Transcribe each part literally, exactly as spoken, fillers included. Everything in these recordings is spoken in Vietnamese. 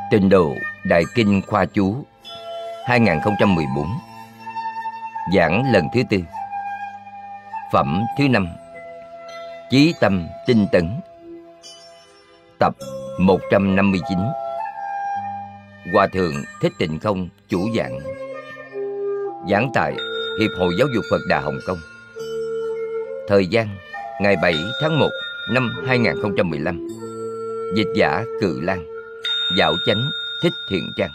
Tịnh độ Đại Kinh Khoa Chú hai không một bốn. Giảng lần thứ tư. Phẩm thứ năm. Chí tâm tinh tấn. Tập một trăm năm mươi chín. Hòa Thượng Thích Tịnh Không chủ giảng. Giảng tại Hiệp hội Giáo dục Phật Đà Hồng Kông. Thời gian ngày bảy tháng một năm hai không một lăm. Dịch giả Cự Lan. Dạo Chánh Thích Thiện Trang.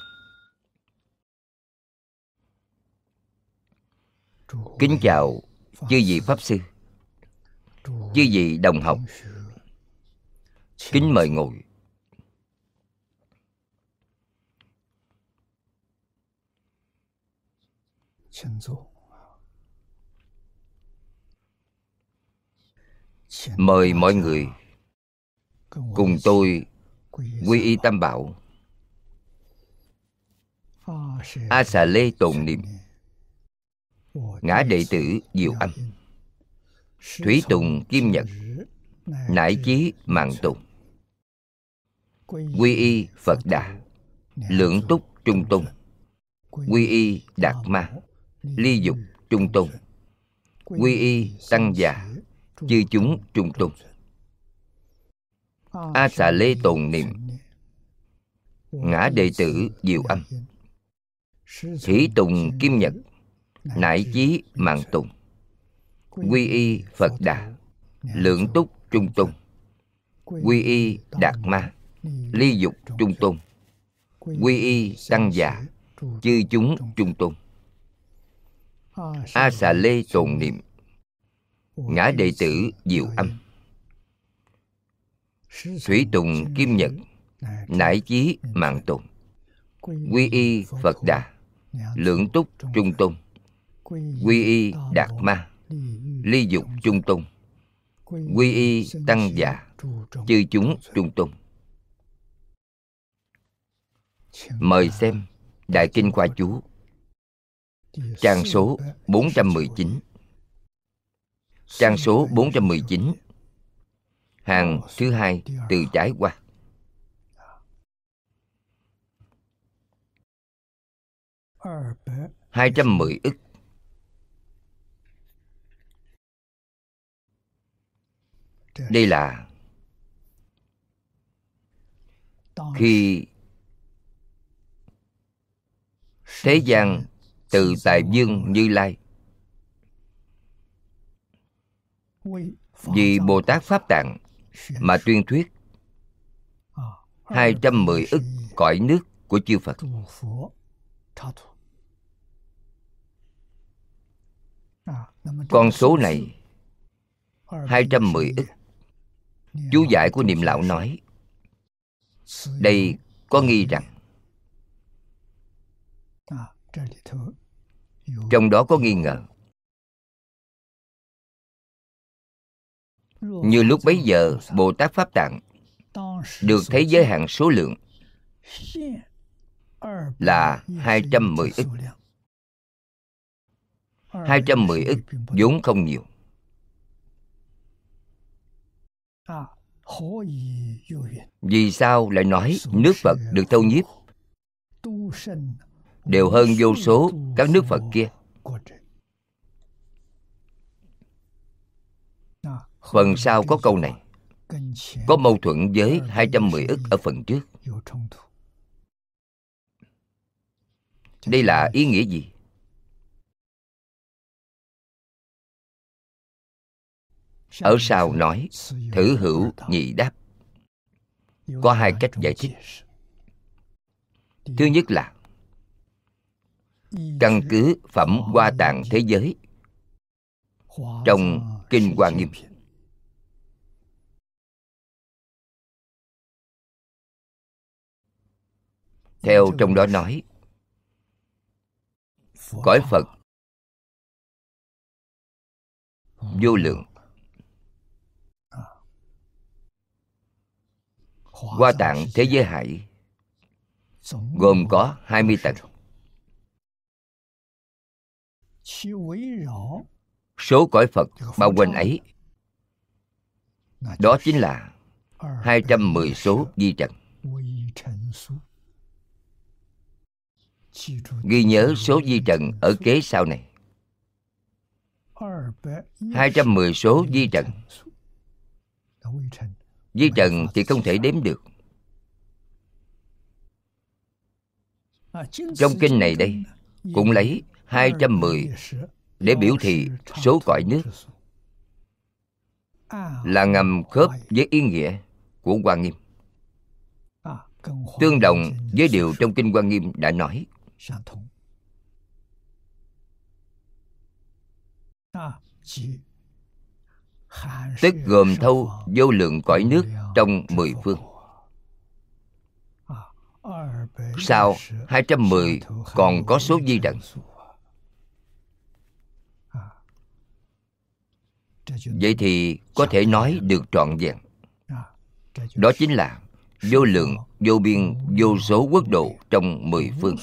Kính chào chư vị Pháp Sư, chư vị đồng học. Kính mời ngồi. Mời mọi người cùng tôi quy y Tam Bảo, A Xà Lê tụng niệm, ngã đệ tử Diệu Âm, Thủy Tùng Kim Nhật, Nải Chí Mạng Tùng, quy y Phật Đà, Lượng Túc Trung Tôn, quy y Đạt Ma, Ly Dục Trung Tôn, quy y Tăng Già, chư chúng Trung Tôn. A Xà Lê tụng niệm, ngã đệ tử Diệu Âm, Thủy Tùng Kim Nhật, Nải Chí Mạng Tùng, quy y Phật Đà, Lượng Túc Trung Tôn, quy y Đạt Ma, Ly Dục Trung Tôn, quy y Tăng Già, chư chúng Trung Tôn. A Xà Lê tụng niệm, ngã đệ tử Diệu Âm, Thủy Tùng Kim Nhật, Nải Chí Mạng Tùng, quy y Phật Đà, Lượng Túc Trung Tôn, quy y Đạt Ma, Ly Dục Trung Tôn, quy y Tăng Già, chư chúng Trung Tôn. Mời xem Đại Kinh Khoa Chú, trang số bốn trăm mười chín. Trang số bốn trăm mười chín, hàng thứ hai từ trái qua. Hai trăm mười ức. Đây là khi thế gian từ tại vương Như Lai vì Bồ Tát Pháp Tạng mà tuyên thuyết hai trăm mười ức cõi nước của chư Phật. Con số này hai trăm mười ức. Chú giải của Niệm Lão nói đây có nghi rằng trong đó có nghi ngờ. Như lúc bấy giờ Bồ Tát Pháp Tạng được thấy giới hạn số lượng là hai trăm mười ức. Hai trăm mười ức vốn không nhiều. Vì sao lại nói nước Phật được thâu nhiếp đều hơn vô số các nước Phật kia? Phần sau có câu này có mâu thuẫn với hai trăm mười ức ở phần trước. Đây là ý nghĩa gì? Ở sau nói thử hữu nhị đáp. Có hai cách giải thích. Thứ nhất là căn cứ phẩm Hoa Tạng thế giới trong Kinh Hoa Nghiêm. Theo trong đó nói, cõi Phật vô lượng, Hoa Tạng thế giới hải gồm có hai mươi tầng. Số cõi Phật bao quanh ấy, đó chính là hai trăm mười số vi trần. Ghi nhớ số vi trần ở kế sau này. Hai trăm mười số vi trần. Vi trần thì không thể đếm được. Trong kinh này đây cũng lấy hai trăm mười để biểu thị số cõi nước, là ngầm khớp với ý nghĩa của Hoa Nghiêm, tương đồng với điều trong kinh Hoa Nghiêm đã nói. Tức gồm thâu vô lượng cõi nước trong mười phương. Sau hai trăm mười còn có số vi trần. Vậy thì có thể nói được trọn vẹn. Đó chính là vô lượng, vô biên, vô số quốc độ trong mười phương.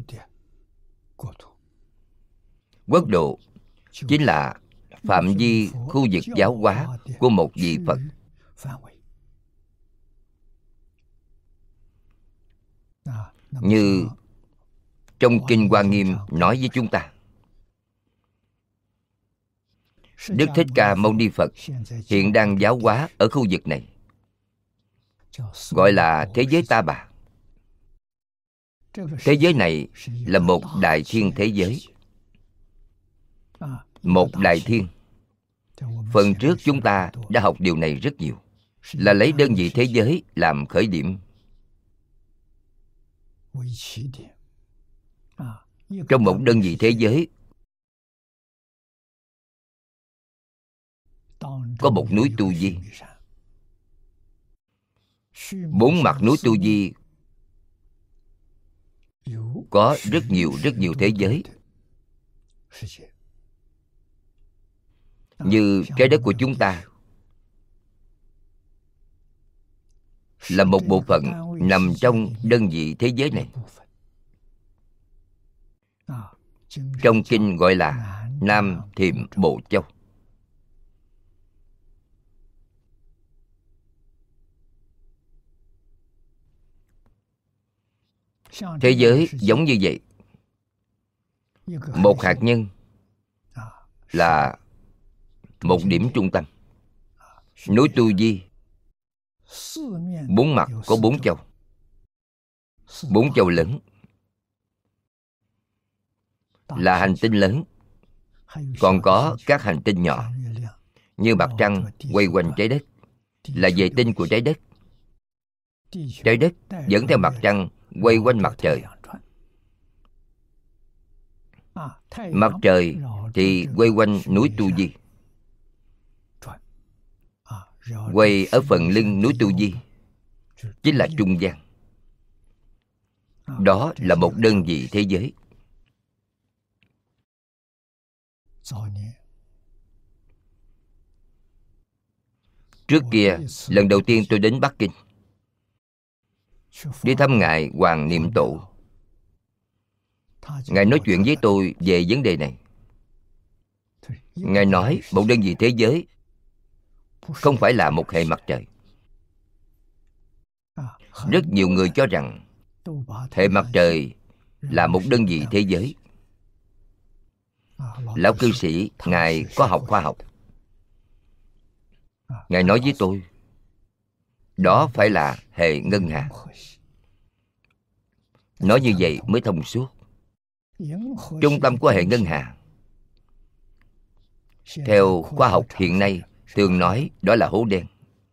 Quốc độ chính là phạm vi khu vực giáo hóa của một vị Phật. Như trong kinh Hoa Nghiêm nói với chúng ta, Đức Thích Ca Mâu Ni Phật hiện đang giáo hóa ở khu vực này, gọi là thế giới Ta Bà. Thế giới này là một đại thiên thế giới. Một đại thiên. Phần trước chúng ta đã học điều này rất nhiều, là lấy đơn vị thế giới làm khởi điểm. Trong một đơn vị thế giới có một núi Tu Di. Bốn mặt núi Tu Di có rất nhiều rất nhiều thế giới. Như trái đất của chúng ta là một bộ phận nằm trong đơn vị thế giới này. Trong kinh gọi là Nam Thiểm Bộ Châu. Thế giới giống như vậy. Một hạt nhân là một điểm trung tâm. Núi Tu Di bốn mặt có bốn châu. Bốn châu lớn là hành tinh lớn. Còn có các hành tinh nhỏ, như mặt trăng quay quanh trái đất, là vệ tinh của trái đất. Trái đất dẫn theo mặt trăng quay quanh mặt trời. Mặt trời thì quay quanh núi Tu Di. Quay ở phần lưng núi Tu Di chính là trung gian. Đó là một đơn vị thế giới. Trước kia, lần đầu tiên tôi đến Bắc Kinh, đi thăm Ngài Hoàng Niệm Tổ. Ngài nói chuyện với tôi về vấn đề này. Ngài nói một đơn vị thế giới không phải là một hệ mặt trời. Rất nhiều người cho rằng hệ mặt trời là một đơn vị thế giới. Lão cư sĩ, Ngài có học khoa học. Ngài nói với tôi, đó phải là hệ ngân hà. Nói như vậy mới thông suốt. Trung tâm của hệ ngân hà, theo khoa học hiện nay thường nói đó là hố đen.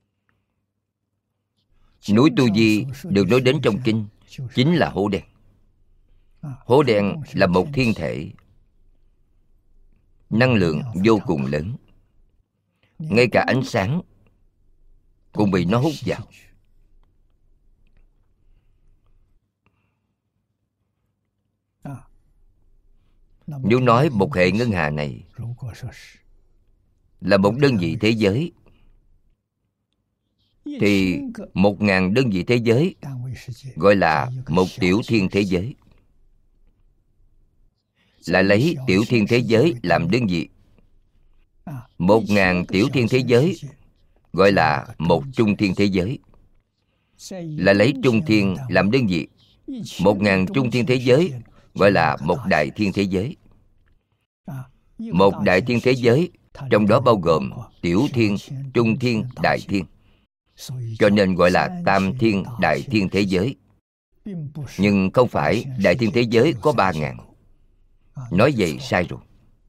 Núi Tu Di được nói đến trong kinh chính là hố đen. Hố đen là một thiên thể, năng lượng vô cùng lớn. Ngay cả ánh sáng cũng bị nó hút vào. Nếu nói một hệ ngân hà này là một đơn vị thế giới, thì một ngàn đơn vị thế giới gọi là một tiểu thiên thế giới. Là lấy tiểu thiên thế giới làm đơn vị. Một ngàn tiểu thiên thế giới gọi là một trung thiên thế giới. Là lấy trung thiên làm đơn vị. Một ngàn trung thiên thế giới gọi là một đại thiên thế giới. Một đại thiên thế giới, trong đó bao gồm tiểu thiên, trung thiên, đại thiên, cho nên gọi là tam thiên đại thiên thế giới. Nhưng không phải đại thiên thế giới có ba ngàn. Nói vậy sai rồi.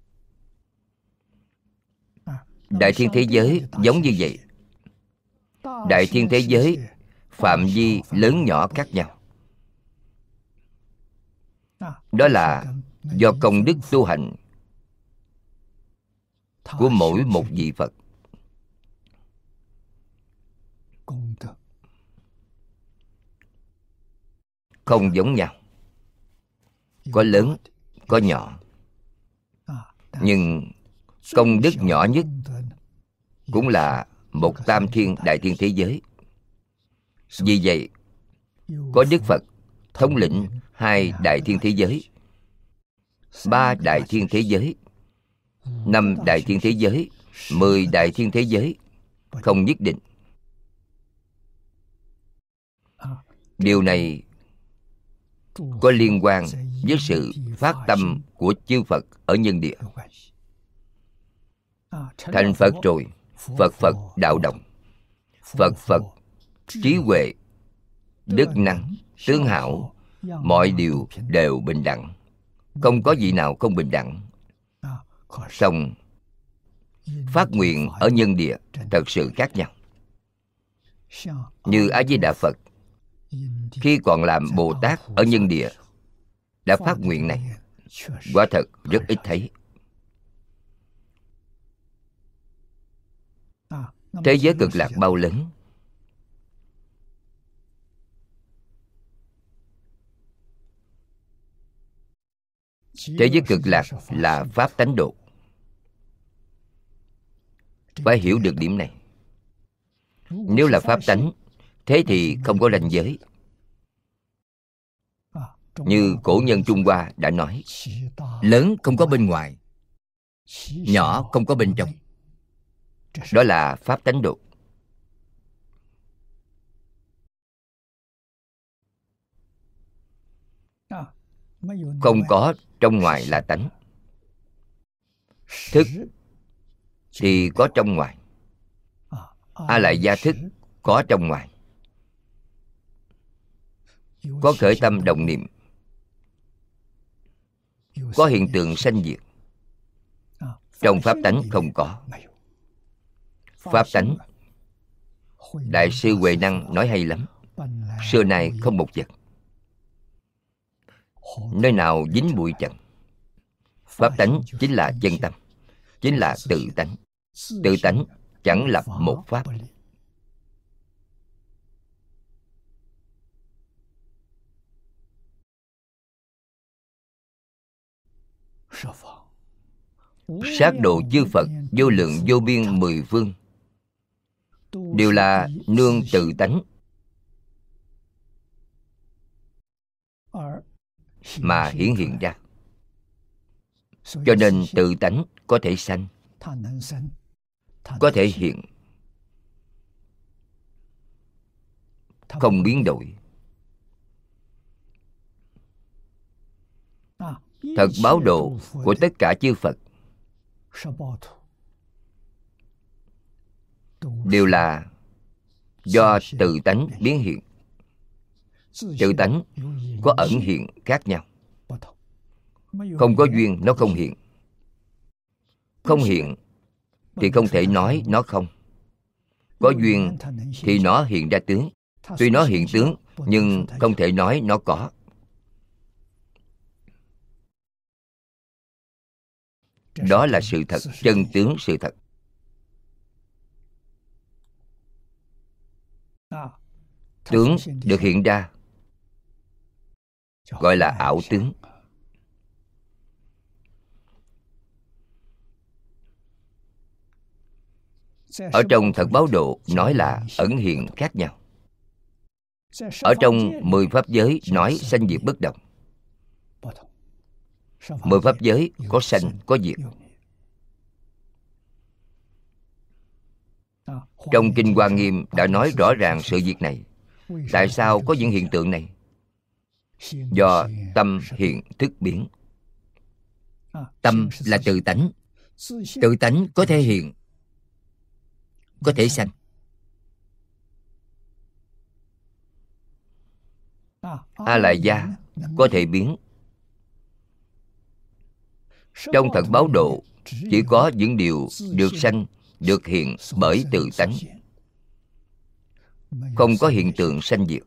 Đại thiên thế giới giống như vậy. Đại thiên thế giới phạm vi lớn nhỏ khác nhau. Đó là do công đức tu hành của mỗi một vị Phật. Không giống nhau. Có lớn, có nhỏ. Nhưng công đức nhỏ nhất cũng là một tam thiên đại thiên thế giới. Vì vậy, có Đức Phật thống lĩnh hai đại thiên thế giới, ba đại thiên thế giới, năm đại thiên thế giới, mười đại thiên thế giới, không nhất định. Điều này có liên quan với sự phát tâm của chư Phật ở nhân địa. Thành Phật rồi, Phật Phật đạo đồng, Phật Phật trí huệ, đức năng, tướng hảo, mọi điều đều bình đẳng, không có vị nào không bình đẳng. Song phát nguyện ở nhân địa thật sự khác nhau. Như A Di Đà Phật khi còn làm Bồ Tát ở nhân địa đã phát nguyện này, quả thật rất ít thấy. Thế giới cực lạc bao lớn? Thế giới cực lạc là pháp tánh độ. Phải hiểu được điểm này. Nếu là pháp tánh, thế thì không có ranh giới. Như cổ nhân Trung Hoa đã nói, lớn không có bên ngoài, nhỏ không có bên trong. Đó là pháp tánh độ. Không có trong ngoài là tánh. Thức thì có trong ngoài. A lại gia thức có trong ngoài. Có khởi tâm động niệm, có hiện tượng sanh diệt. Trong pháp tánh không có. Pháp tánh, Đại sư Huệ Năng nói hay lắm. Xưa nay không một vật, nơi nào dính bụi trần. Pháp tánh chính là chân tâm, chính là tự tánh. Tự tánh chẳng lập một pháp. Sát độ chư Phật vô lượng vô biên mười phương đều là nương tự tánh mà hiển hiện ra. Cho nên tự tánh có thể sanh, có thể hiện, không biến đổi. Thật báo độ của tất cả chư Phật đều là do tự tánh biến hiện. Tự tánh có ẩn hiện khác nhau. Không có duyên nó không hiện. Không hiện thì không thể nói nó không. Có duyên thì nó hiện ra tướng. Tuy nó hiện tướng nhưng không thể nói nó có. Đó là sự thật, chân tướng sự thật. Tướng được hiện ra gọi là ảo tướng. Ở trong Thật Báo Độ nói là ẩn hiện khác nhau. Ở trong mười pháp giới nói sanh diệt bất động. Mười pháp giới có sanh, có diệt. Trong Kinh Hoa Nghiêm đã nói rõ ràng sự việc này. Tại sao có những hiện tượng này? do tâm hiện thức biến. Tâm là tự tánh. Tự tánh có thể hiện, có thể sanh. A lại gia có thể biến. Trong thật báo độ chỉ có những điều được sanh, được hiện bởi tự tánh, không có hiện tượng sanh diệt.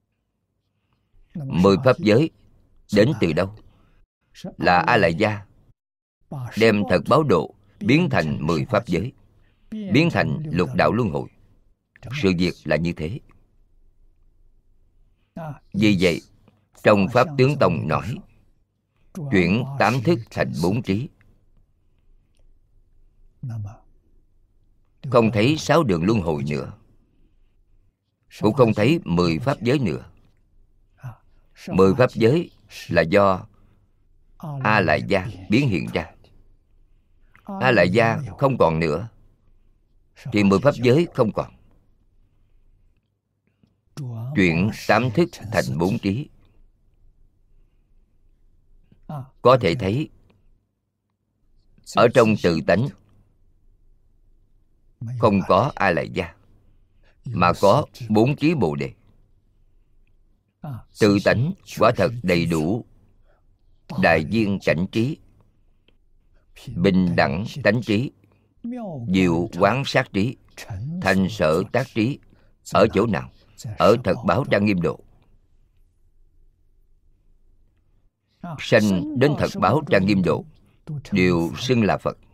Mười pháp giới đến từ đâu? Là A lại gia đem thật báo độ biến thành mười pháp giới, biến thành lục đạo luân hồi. Sự việc là như thế. Vì vậy, trong Pháp Tướng Tông nói, chuyển tám thức thành bốn trí. Không thấy sáu đường luân hồi nữa, cũng không thấy mười pháp giới nữa. Mười pháp giới là do A lại gia biến hiện ra. A lại gia không còn nữa thì mười pháp giới không còn. Chuyển tám thức thành bốn trí. Có thể thấy ở trong tự tánh không có A lại gia, mà có bốn trí Bồ Đề. Tự tánh quả thật đầy đủ đại viên cảnh trí, bình đẳng tánh trí, diệu quán sát trí, thành sở tác trí. Ở chỗ nào? Ở thật báo Trang Nghiêm Độ. Sanh đến thật báo Trang Nghiêm Độ đều xưng là Phật.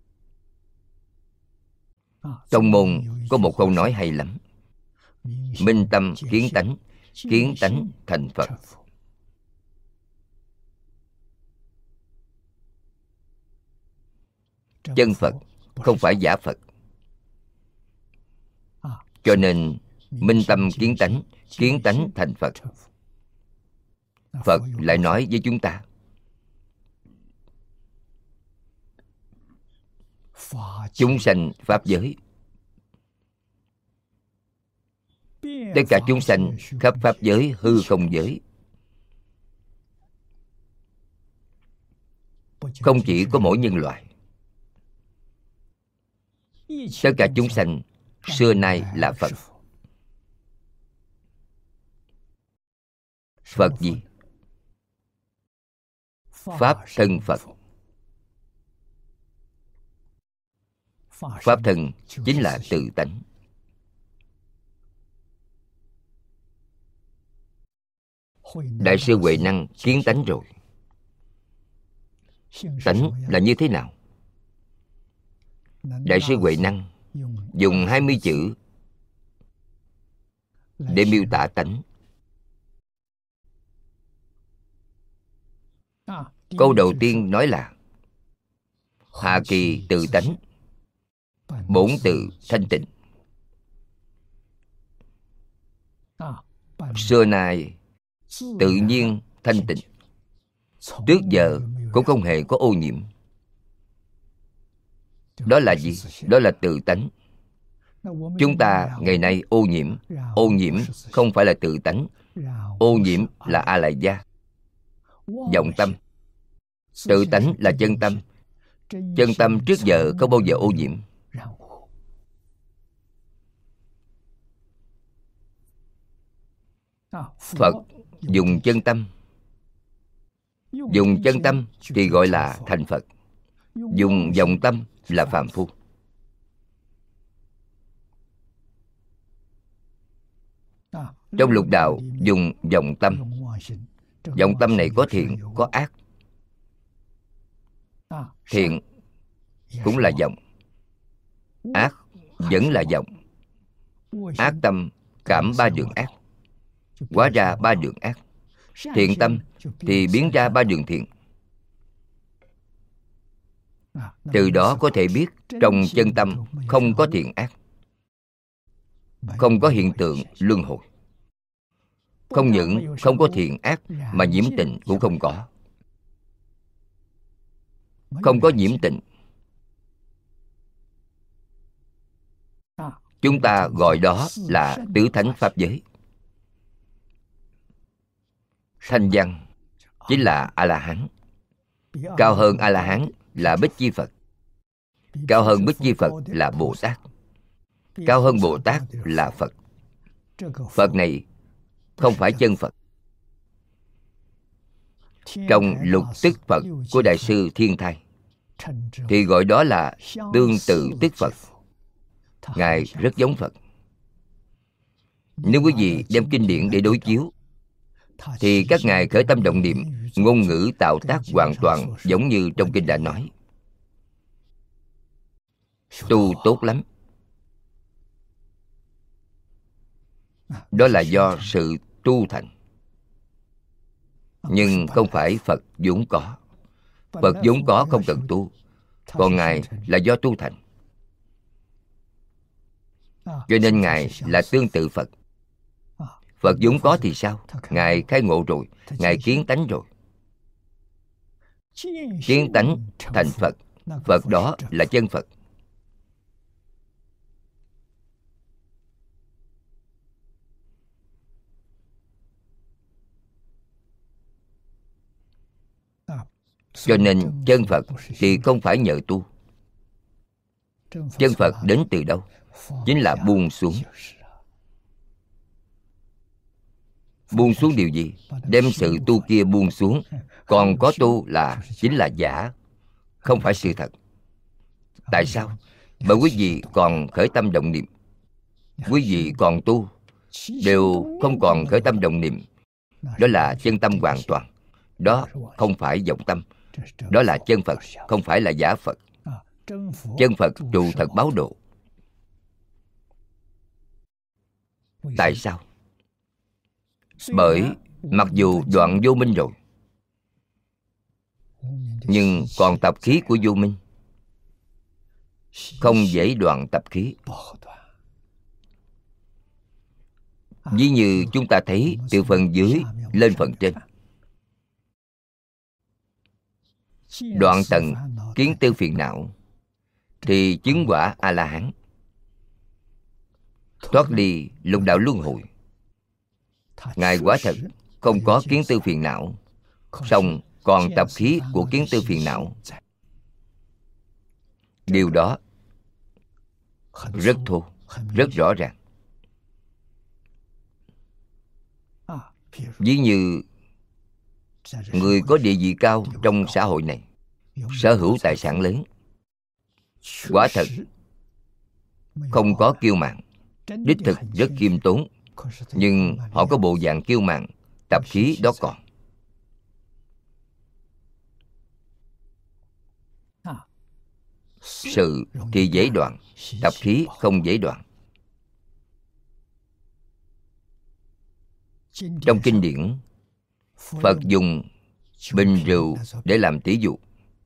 Trong môn có một câu nói hay lắm: minh tâm kiến tánh, kiến tánh thành Phật. Chân Phật không phải giả Phật. Cho nên minh tâm kiến tánh, kiến tánh thành Phật. Phật lại nói với chúng ta: chúng sanh pháp giới. Tất cả chúng sanh khắp pháp giới hư không giới. Không chỉ có mỗi nhân loại. Tất cả chúng sanh xưa nay là Phật. Phật gì? Pháp thân Phật. Pháp thân chính là tự tánh. Đại sư Huệ Năng kiến tánh rồi. Tánh là như thế nào? Đại sư Huệ Năng dùng hai mươi chữ để miêu tả tánh. Câu đầu tiên nói là hạ kỳ tự tánh, bổn tự thanh tịnh. Xưa nay tự nhiên thanh tịnh, trước giờ cũng không hề có ô nhiễm. Đó là gì? Đó là tự tánh. Chúng ta ngày nay ô nhiễm. Ô nhiễm không phải là tự tánh. Ô nhiễm là A lại gia, vọng tâm. Tự tánh là chân tâm. Chân tâm trước giờ không bao giờ ô nhiễm. Phật dùng chân tâm. Dùng chân tâm thì gọi là thành Phật. Dùng vọng tâm là phàm phu. Trong lục đạo dùng vọng tâm. Vọng tâm này có thiện, có ác. Thiện cũng là vọng, ác vẫn là vọng. Ác tâm cảm ba đường ác, hóa ra ba đường ác. Thiện tâm thì biến ra ba đường thiện. Từ đó có thể biết trong chân tâm không có thiện ác, không có hiện tượng luân hồi. Không những không có thiện ác mà nhiễm tịnh cũng không có. Không có nhiễm tịnh, chúng ta gọi đó là tứ thánh pháp giới. Thanh văn chính là A-la-hán. Cao hơn A-la-hán là Bích Chi Phật. Cao hơn Bích Chi Phật là Bồ Tát. Cao hơn Bồ Tát là Phật. Phật này không phải chân Phật. Trong Lục Tức Phật của Đại sư Thiên Thai thì gọi đó là tương tự tức Phật. Ngài rất giống Phật. Nếu quý vị đem kinh điển để đối chiếu thì các ngài khởi tâm động niệm, ngôn ngữ tạo tác hoàn toàn giống như trong kinh đã nói. Tu tốt lắm. Đó là do sự tu thành. Nhưng không phải Phật vốn có. Phật vốn có không cần tu. Còn Ngài là do tu thành. Cho nên Ngài là tương tự Phật. Phật vốn có thì sao? Ngài khai ngộ rồi, Ngài kiến tánh rồi. Kiến tánh thành Phật. Phật đó là chân Phật. Cho nên chân Phật thì không phải nhờ tu. Chân Phật đến từ đâu? Chính là buông xuống. Buông xuống điều gì? Đem sự tu kia buông xuống. Còn có tu là chính là giả, không phải sự thật. Tại sao? Bởi quý vị còn khởi tâm động niệm. Quý vị còn tu đều không còn khởi tâm động niệm. Đó là chân tâm hoàn toàn. Đó không phải vọng tâm. Đó là chân Phật, không phải là giả Phật. Chân Phật trụ thật báo độ. Tại sao? Bởi mặc dù đoạn vô minh rồi, nhưng còn tập khí của vô minh. Không dễ đoạn tập khí. Ví như chúng ta thấy từ phần dưới lên phần trên. Đoạn tận kiến tư phiền não thì chứng quả A-la-hán. Thoát ly lục đạo luân hồi. Ngài quả thật không có kiến tư phiền não, song còn tập khí của kiến tư phiền não. Điều đó rất thô, rất rõ ràng. Ví như người có địa vị cao trong xã hội này, sở hữu tài sản lớn, quả thật không có kiêu mạn, đích thực rất khiêm tốn. Nhưng họ có bộ dạng kiêu mạn, tập khí đó còn. Sự thì dễ đoạn, tập khí không dễ đoạn. Trong kinh điển, Phật dùng bình rượu để làm tỷ dụ.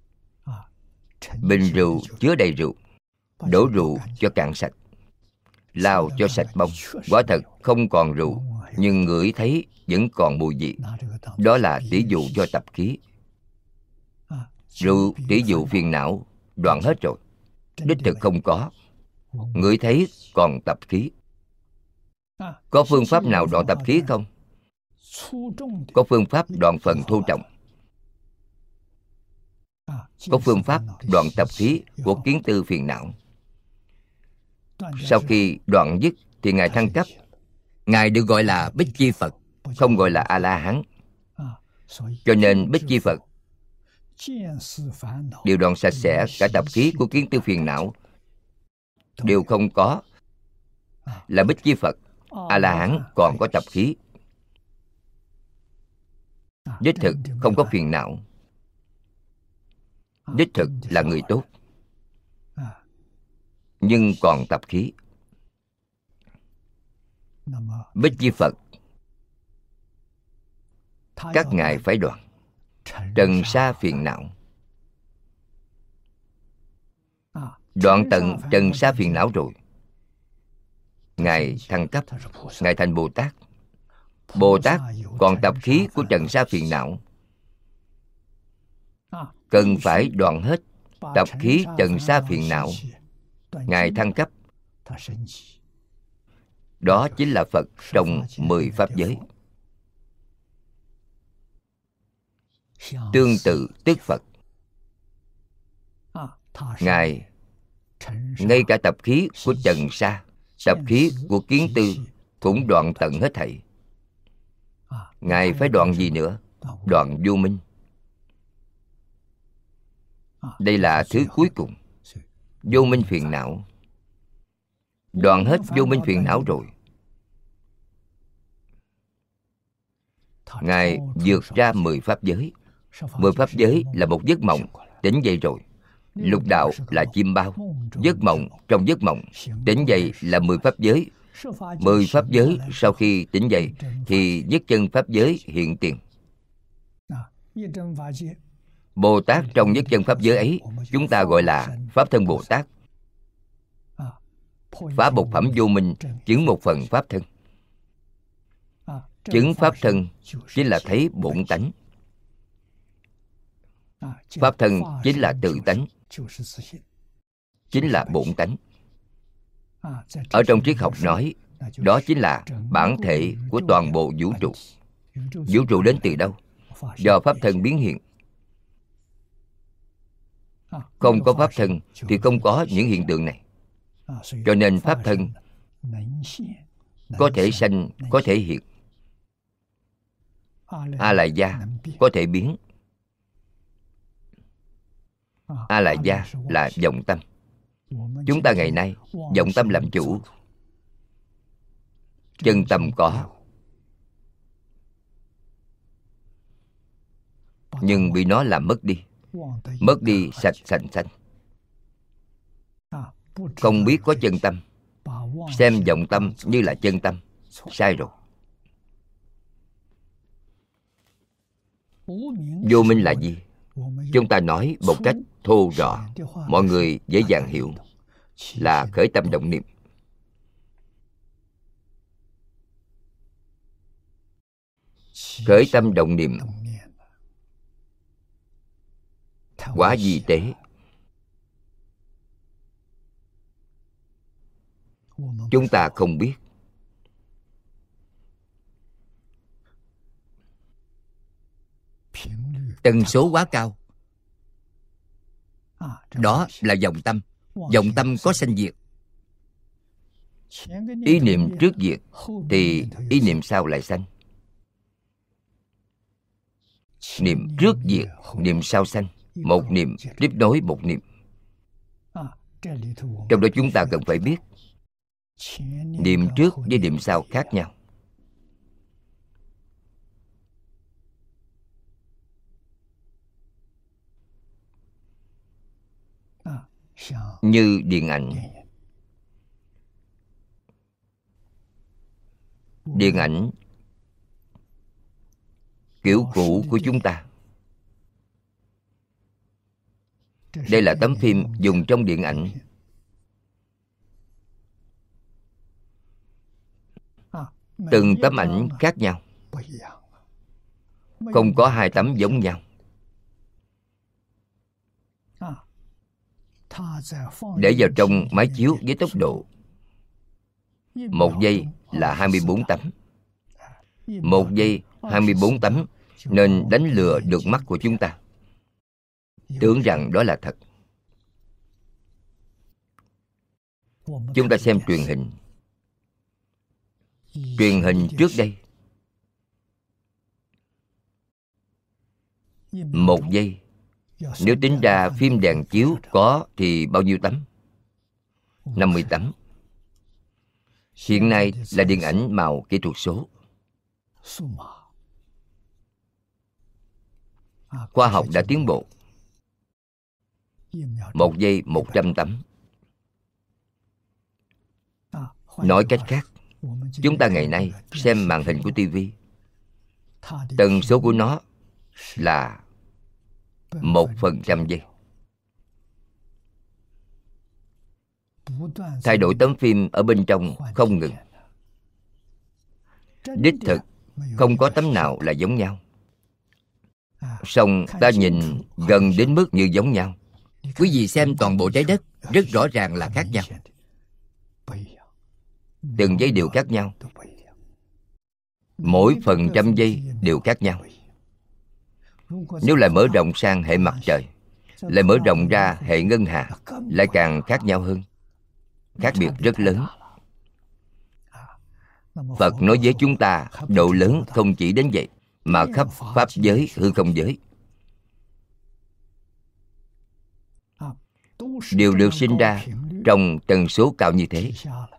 Bình rượu chứa đầy rượu, đổ rượu cho cạn sạch, lao cho sạch bông. Quả thật không còn rượu, nhưng ngửi thấy vẫn còn mùi vị. Đó là tỷ dụ cho tập khí. Rượu tỷ dụ phiền não đoạn hết rồi, đích thực không có. Ngửi thấy còn tập khí. Có phương pháp nào đoạn tập khí không? Có phương pháp đoạn phần thô trọng. Có phương pháp đoạn tập khí của kiến tư phiền não. Sau khi đoạn dứt thì Ngài thăng cấp. Ngài được gọi là Bích Chi Phật, không gọi là A-la-hán. Cho nên Bích Chi Phật đều đoạn sạch sẽ cả tập khí của kiến tư phiền não, đều không có, là Bích Chi Phật. A-la-hán còn có tập khí, đích thực không có phiền não, đích thực là người tốt, nhưng còn tập khí. Bích Chi Phật các ngài phải đoạn trần sa phiền não. Đoạn tận trần sa phiền não rồi, Ngài thăng cấp, Ngài thành Bồ Tát. Bồ Tát còn tập khí của trần sa phiền não, cần phải đoạn hết tập khí trần sa phiền não. Ngài thăng cấp. Đó chính là Phật trong mười pháp giới. tương tự tức Phật. Ngài ngay cả tập khí của trần sa, tập khí của kiến tư cũng đoạn tận hết thảy. Ngài phải đoạn gì nữa? Đoạn vô minh. Đây là thứ cuối cùng. Vô minh phiền não. Đoạn hết vô minh phiền não rồi, Ngài vượt ra mười pháp giới. Mười pháp giới là một giấc mộng, tỉnh dậy rồi. Lục đạo là chim bao, giấc mộng trong giấc mộng. Tỉnh dậy là mười pháp giới. Mười pháp giới sau khi tỉnh dậy thì nhất chân pháp giới hiện tiền. Bồ Tát trong nhất chân pháp giới ấy, chúng ta gọi là Pháp Thân Bồ Tát. Phá một phẩm vô minh, chứng một phần pháp thân. Chứng pháp thân chính là thấy bổn tánh. Pháp thân chính là tự tánh, chính là bổn tánh. Ở trong triết học nói, đó chính là bản thể của toàn bộ vũ trụ. Vũ trụ đến từ đâu? Do pháp thân biến hiện. Không có pháp thân thì không có những hiện tượng này. Cho nên pháp thân có thể sanh, có thể hiện. A Lại Gia có thể biến. A Lại Gia là vọng tâm. Chúng ta ngày nay vọng tâm làm chủ. Chân tâm có, nhưng bị nó làm mất đi. Mất đi sạch sành xanh. Không biết có chân tâm, xem vọng tâm như là chân tâm, sai rồi. Vô minh là gì? Chúng ta nói một cách thô rõ, mọi người dễ dàng hiểu, là khởi tâm động niệm. Khởi tâm động niệm, quả gì tế? Chúng ta không biết. Tần số quá cao. Đó là vọng tâm. Vọng tâm có sanh diệt. Ý niệm trước diệt thì ý niệm sau lại sanh. Niệm trước diệt, niệm sau sanh. Một niệm tiếp nối một niệm. Trong đó chúng ta cần phải biết niệm trước với niệm sau khác nhau. Như điện ảnh. Điện ảnh kiểu cũ của chúng ta. Đây là tấm phim dùng trong điện ảnh. Từng tấm ảnh khác nhau, không có hai tấm giống nhau. Để vào trong máy chiếu với tốc độ một giây là hai mươi bốn tấm. Một giây hai mươi bốn tấm, nên đánh lừa được mắt của chúng ta, tưởng rằng đó là thật. Chúng ta xem truyền hình. Truyền hình trước đây, một giây, nếu tính ra phim đèn chiếu có thì bao nhiêu tấm? năm mươi tấm. Hiện nay là điện ảnh màu kỹ thuật số. Khoa học đã tiến bộ. Một giây một trăm tấm. Nói cách khác, chúng ta ngày nay xem màn hình của tivi, tần số của nó là một phần trăm giây. Thay đổi tấm phim ở bên trong không ngừng. Đích thực không có tấm nào là giống nhau. Song ta nhìn gần đến mức như giống nhau. Quý vị xem toàn bộ trái đất, rất rõ ràng là khác nhau. Từng giây đều khác nhau. Mỗi phần trăm giây đều khác nhau. Nếu lại mở rộng sang hệ mặt trời, lại mở rộng ra hệ ngân hà, lại càng khác nhau hơn. Khác biệt rất lớn. Phật nói với chúng ta độ lớn không chỉ đến vậy, mà khắp pháp giới, hư không giới đều được sinh ra trong tần số cao như thế.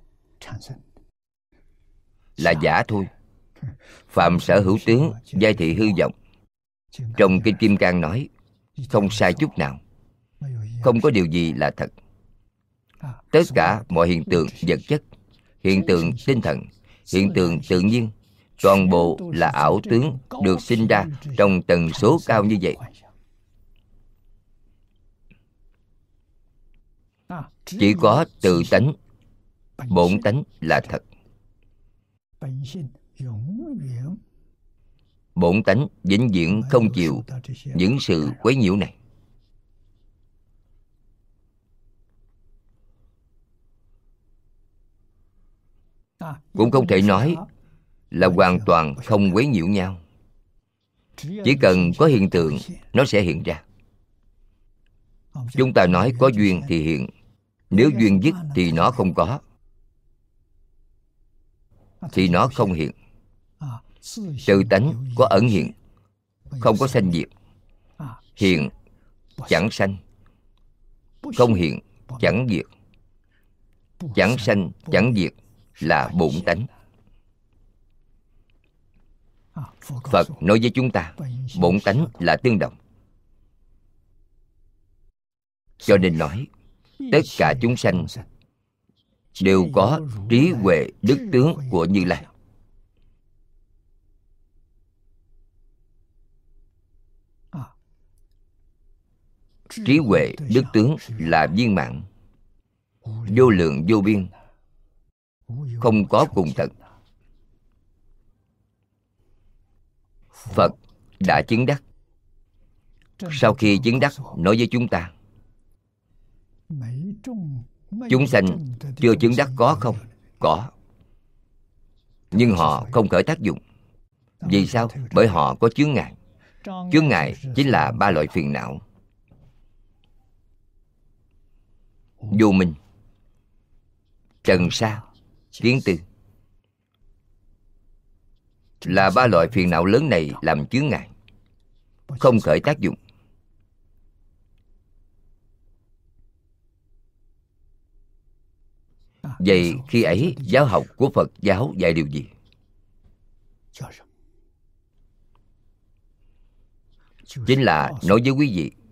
Là giả thôi. Phạm sở hữu tướng, giai thị hư vọng. Trong Kinh Kim Cang nói không sai chút nào. Không có điều gì là thật. Tất cả mọi hiện tượng vật chất, hiện tượng tinh thần, hiện tượng tự nhiên, toàn bộ là ảo tướng được sinh ra trong tần số cao như vậy. Chỉ có tự tánh, bổn tánh là thật. Bổn tánh vĩnh viễn không chịu những sự quấy nhiễu này. Cũng không thể nói là hoàn toàn không quấy nhiễu nhau. Chỉ cần có hiện tượng, nó sẽ hiện ra. Chúng ta nói có duyên thì hiện, nếu duyên dứt thì nó không có, thì nó không hiện. Tự tánh có ẩn hiện, không có sanh diệt. Hiện chẳng sanh, không hiện chẳng diệt. Chẳng sanh chẳng diệt là bổn tánh. Phật nói với chúng ta bổn tánh là tương đồng. Cho nên nói tất cả chúng sanh đều có trí huệ đức tướng của Như Lai. Trí huệ đức tướng là viên mãn, vô lượng vô biên, không có cùng tận. Phật đã chứng đắc. Sau khi chứng đắc nói với chúng ta, chúng sanh chưa chứng đắc có không? Có. Nhưng họ không khởi tác dụng. Vì sao? Bởi họ có chướng ngại. Chướng ngại chính là ba loại phiền não: vô minh, trần sa, kiến tư. Là ba loại phiền não lớn này làm chướng ngại, không khởi tác dụng. Vậy khi ấy giáo học của Phật giáo dạy điều gì? Chính là nói với quý vị,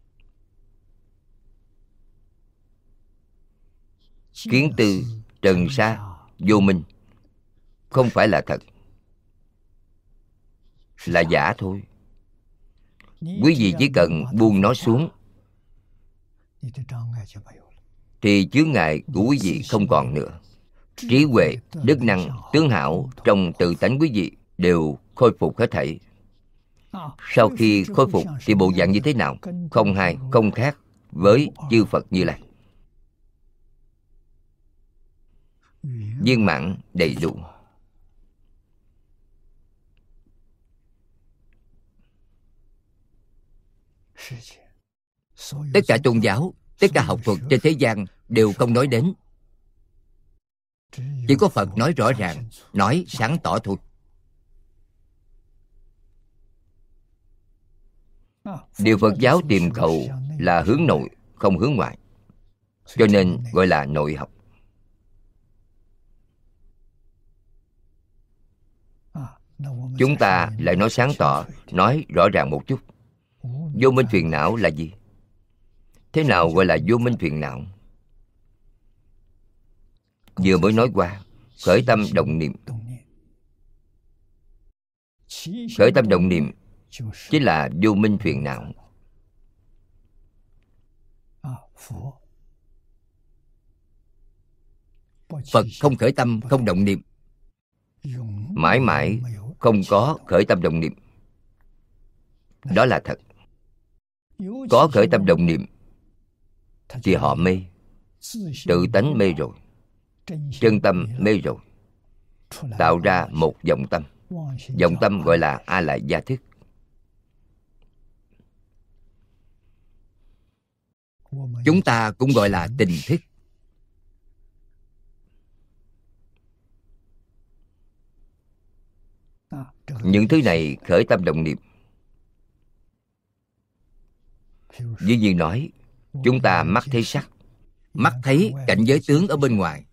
kiến tư, trần sa, vô minh không phải là thật, là giả thôi. Quý vị chỉ cần buông nó xuống thì chướng ngại của quý vị không còn nữa. Trí huệ, đức năng, tướng hảo trong tự tánh quý vị đều khôi phục hết thảy. Sau khi khôi phục thì bộ dạng như thế nào? Không hai, không khác với chư Phật Như Lai. Viên mãn đầy đủ. Tất cả tôn giáo, tất cả học thuật trên thế gian đều không nói đến. Chỉ có Phật nói rõ ràng, nói sáng tỏ thôi. Điều Phật giáo tìm cầu là hướng nội, không hướng ngoại, cho nên gọi là nội học. Chúng ta lại nói sáng tỏ, nói rõ ràng một chút. Vô minh phiền não là gì? Thế nào gọi là vô minh phiền não? Vừa mới nói qua, khởi tâm động niệm. Khởi tâm động niệm chính là vô minh phiền não. Phật không khởi tâm, không động niệm, mãi mãi không có khởi tâm động niệm. Đó là thật. Có khởi tâm động niệm thì họ mê. Tự tánh mê rồi, chân tâm mê rồi, tạo ra một vọng tâm. Vọng tâm gọi là A Lại Gia Thức. chúng ta cũng gọi là tình thức. Những thứ này khởi tâm động niệm. Ví như nói, chúng ta mắt thấy sắc, Mắt thấy cảnh giới tướng ở bên ngoài,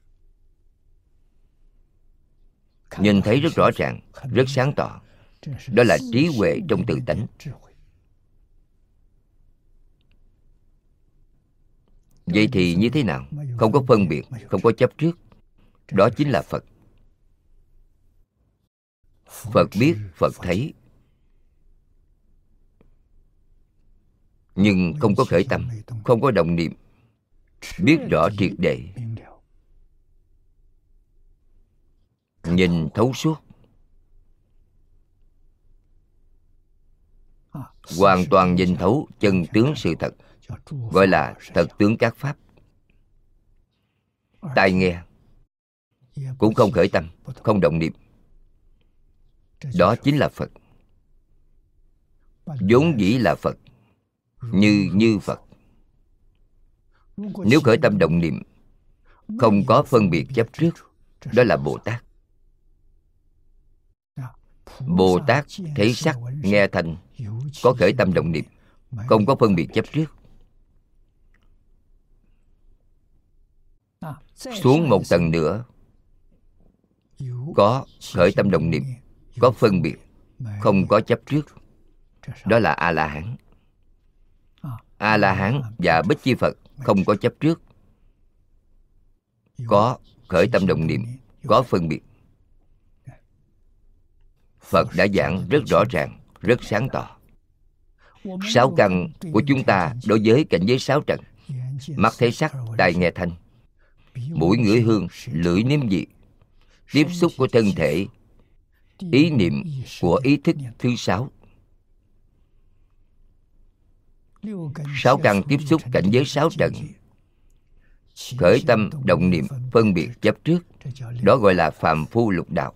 nhìn thấy rất rõ ràng, rất sáng tỏ. Đó là trí huệ trong tự tánh. Vậy thì như thế nào? Không có phân biệt, không có chấp trước. Đó chính là Phật. Phật biết, Phật thấy, nhưng không có khởi tâm, không có động niệm. Biết rõ triệt để, nhìn thấu suốt, hoàn toàn nhìn thấu chân tướng sự thật, gọi là thật tướng các pháp. Tai nghe cũng không khởi tâm, không động niệm. Đó chính là Phật. Vốn dĩ là Phật, như như Phật. Nếu khởi tâm động niệm, không có phân biệt chấp trước, đó là Bồ Tát. Bồ Tát thấy sắc, nghe thanh, có khởi tâm động niệm, không có phân biệt chấp trước. Xuống một tầng nữa, có khởi tâm động niệm, có phân biệt, không có chấp trước. Đó là A-la-hán. A-la-hán và Bích Chi Phật không có chấp trước, có khởi tâm động niệm, có phân biệt. Phật đã giảng rất rõ ràng, rất sáng tỏ. Sáu căn của chúng ta đối với cảnh giới sáu trần: mắt thấy sắc, tai nghe thanh, mũi ngửi hương, lưỡi nếm vị, tiếp xúc của thân thể, ý niệm của ý thức thứ sáu. Sáu căn tiếp xúc cảnh giới sáu trần, khởi tâm động niệm phân biệt chấp trước, đó gọi là phàm phu lục đạo.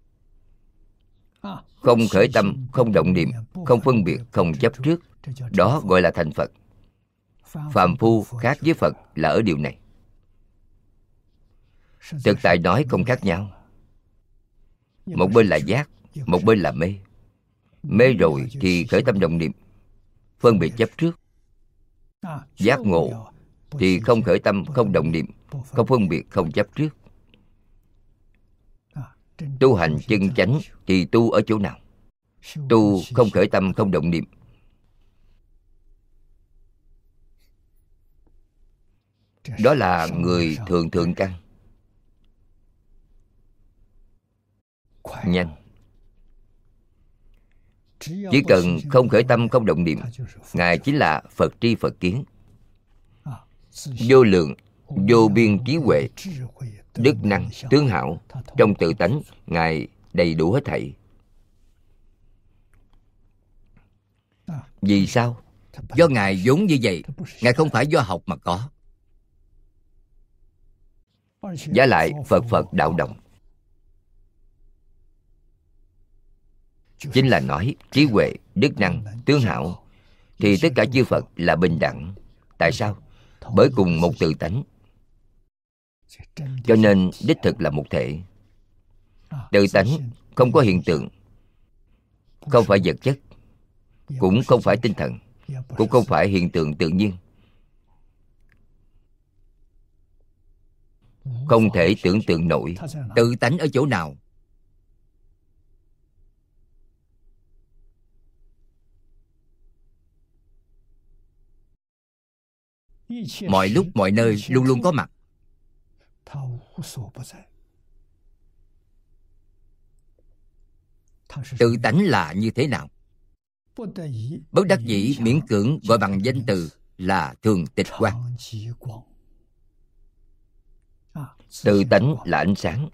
Không khởi tâm, không động niệm, không phân biệt, không chấp trước, đó gọi là thành Phật. Phàm phu khác với Phật là ở điều này. Thực tại nói không khác nhau. Một bên là giác, một bên là mê. Mê rồi thì khởi tâm động niệm, phân biệt chấp trước. Giác ngộ thì không khởi tâm, không động niệm, không phân biệt, không chấp trước. Tu hành chân chánh thì tu ở chỗ nào? Tu không khởi tâm, không động niệm. Đó là người thường thượng căn. Nhanh. Chỉ cần không khởi tâm, không động niệm, Ngài chính là Phật tri Phật kiến. Vô lượng, vô biên trí huệ, đức năng, tướng hảo, trong tự tánh Ngài đầy đủ hết thảy. Vì sao? Do Ngài vốn như vậy, Ngài không phải do học mà có. Giá lại Phật Phật đạo đồng, chính là nói trí huệ, đức năng, tướng hảo, thì tất cả chư Phật là bình đẳng. Tại sao? Bởi cùng một tự tánh, cho nên đích thực là một thể. Tự tánh không có hiện tượng, không phải vật chất, cũng không phải tinh thần, cũng không phải hiện tượng tự nhiên. Không thể tưởng tượng nổi. Tự tánh ở chỗ nào? Mọi lúc mọi nơi luôn luôn có mặt. Tự tánh là như thế nào? Bất đắc dĩ miễn cưỡng gọi bằng danh từ là thường tịch quang. Tự tánh là ánh sáng,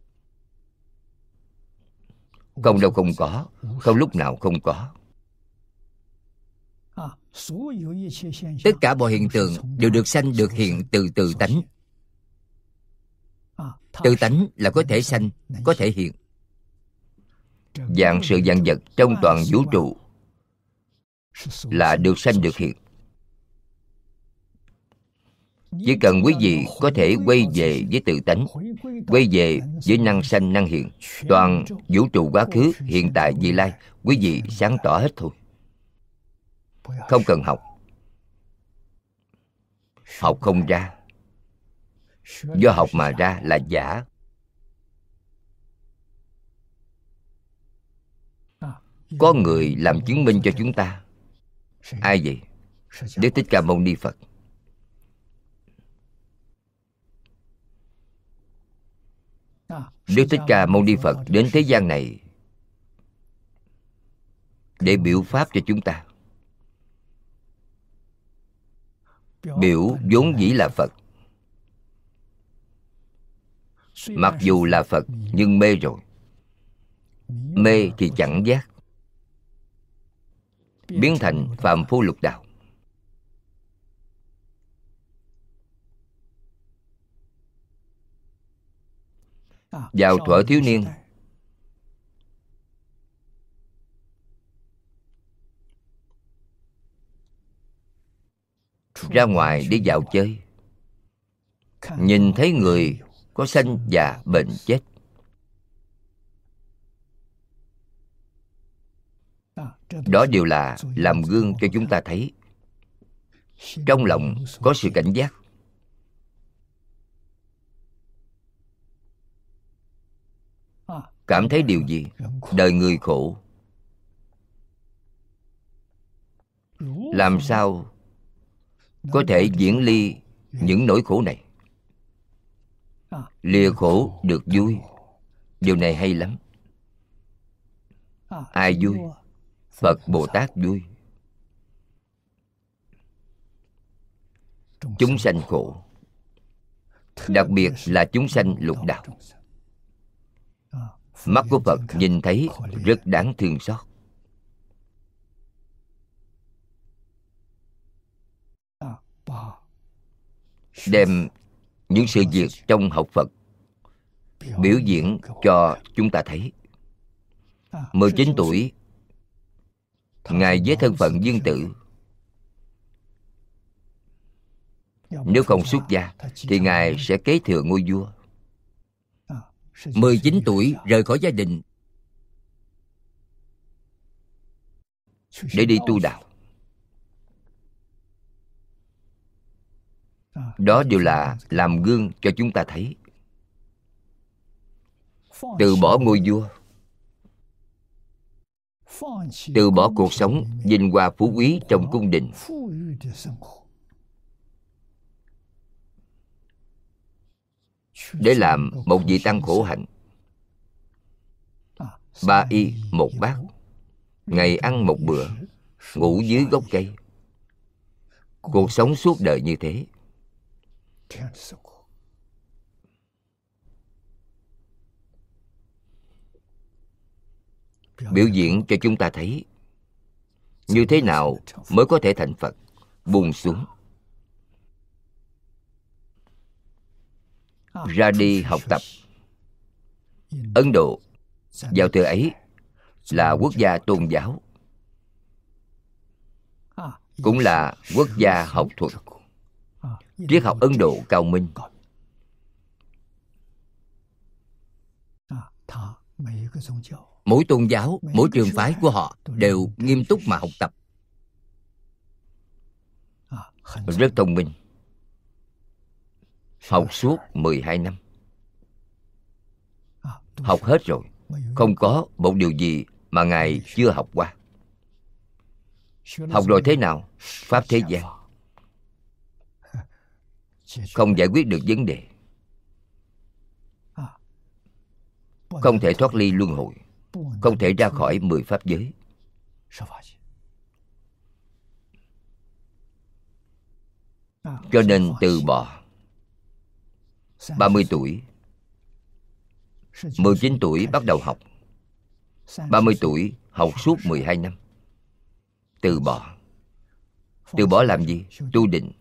không đâu không có, không lúc nào không có. Tất cả mọi hiện tượng đều được sanh được hiện từ tự tánh. Tự tánh là có thể sanh, có thể hiện. Vạn sự vạn vật trong toàn vũ trụ là được sanh được hiện. Chỉ cần quý vị có thể quay về với tự tánh, quay về với năng sanh năng hiện, toàn vũ trụ quá khứ, hiện tại, vị lai, quý vị sáng tỏ hết thôi. Không cần học. Học không ra. Do học mà ra là giả. Có người làm chứng minh cho chúng ta. Ai vậy? Đức Thích Ca Mâu Ni Phật. Đức Thích Ca Mâu Ni Phật đến thế gian này để biểu pháp cho chúng ta. Biểu vốn dĩ là Phật. Mặc dù là Phật nhưng mê rồi. Mê thì chẳng giác, biến thành phàm phu lục đạo. Vào thuở thiếu niên, ra ngoài đi dạo chơi, nhìn thấy người có sanh già bệnh chết, đó đều là làm gương cho chúng ta thấy. Trong lòng có sự cảnh giác. Cảm thấy điều gì? Đời người khổ. Làm sao có thể diễn ly những nỗi khổ này? Lìa khổ được vui. Điều này hay lắm. Ai vui? Phật Bồ Tát vui. Chúng sanh khổ, đặc biệt là chúng sanh lục đạo. Mắt của Phật nhìn thấy rất đáng thương xót. Đem những sự việc trong học Phật biểu diễn cho chúng ta thấy. mười chín tuổi, Ngài với thân phận dương tử. Nếu không xuất gia thì Ngài sẽ kế thừa ngôi vua. mười chín tuổi rời khỏi gia đình để đi tu đạo. Đó đều là làm gương cho chúng ta thấy. Từ bỏ ngôi vua, từ bỏ cuộc sống vinh hoa phú quý trong cung đình, để làm một vị tăng khổ hạnh. Ba y một bát, ngày ăn một bữa, ngủ dưới gốc cây. Cuộc sống suốt đời như thế. Biểu diễn cho chúng ta thấy như thế nào mới có thể thành Phật. Buông xuống, ra đi học tập. Ấn Độ vào thời ấy là quốc gia tôn giáo, cũng là quốc gia học thuật. Triết học Ấn Độ cao minh. Mỗi tôn giáo, mỗi trường phái của họ đều nghiêm túc mà học tập. Rất thông minh. Học suốt mười hai năm. Học hết rồi. Không có một điều gì mà Ngài chưa học qua. Học rồi thế nào? Pháp thế gian không giải quyết được vấn đề, không thể thoát ly luân hồi, không thể ra khỏi mười pháp giới. Cho nên từ bỏ. Ba mươi tuổi, mười chín tuổi bắt đầu học. Ba mươi tuổi học suốt mười hai năm. Từ bỏ. Từ bỏ làm gì? Tu định.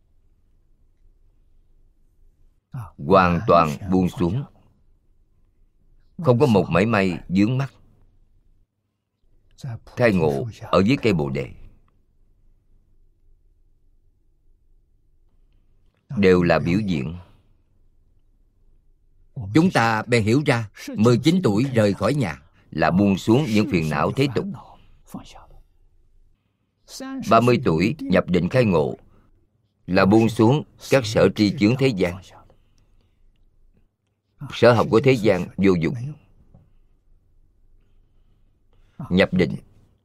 Hoàn toàn buông xuống, không có một mảy may vướng mắc. Khai ngộ ở dưới cây Bồ Đề. đều là biểu diễn. Chúng ta bèn hiểu ra mười chín tuổi rời khỏi nhà là buông xuống những phiền não thế tục. ba mươi tuổi nhập định khai ngộ là buông xuống các sở tri chướng thế gian. Sở học của thế gian vô dụng. Nhập định,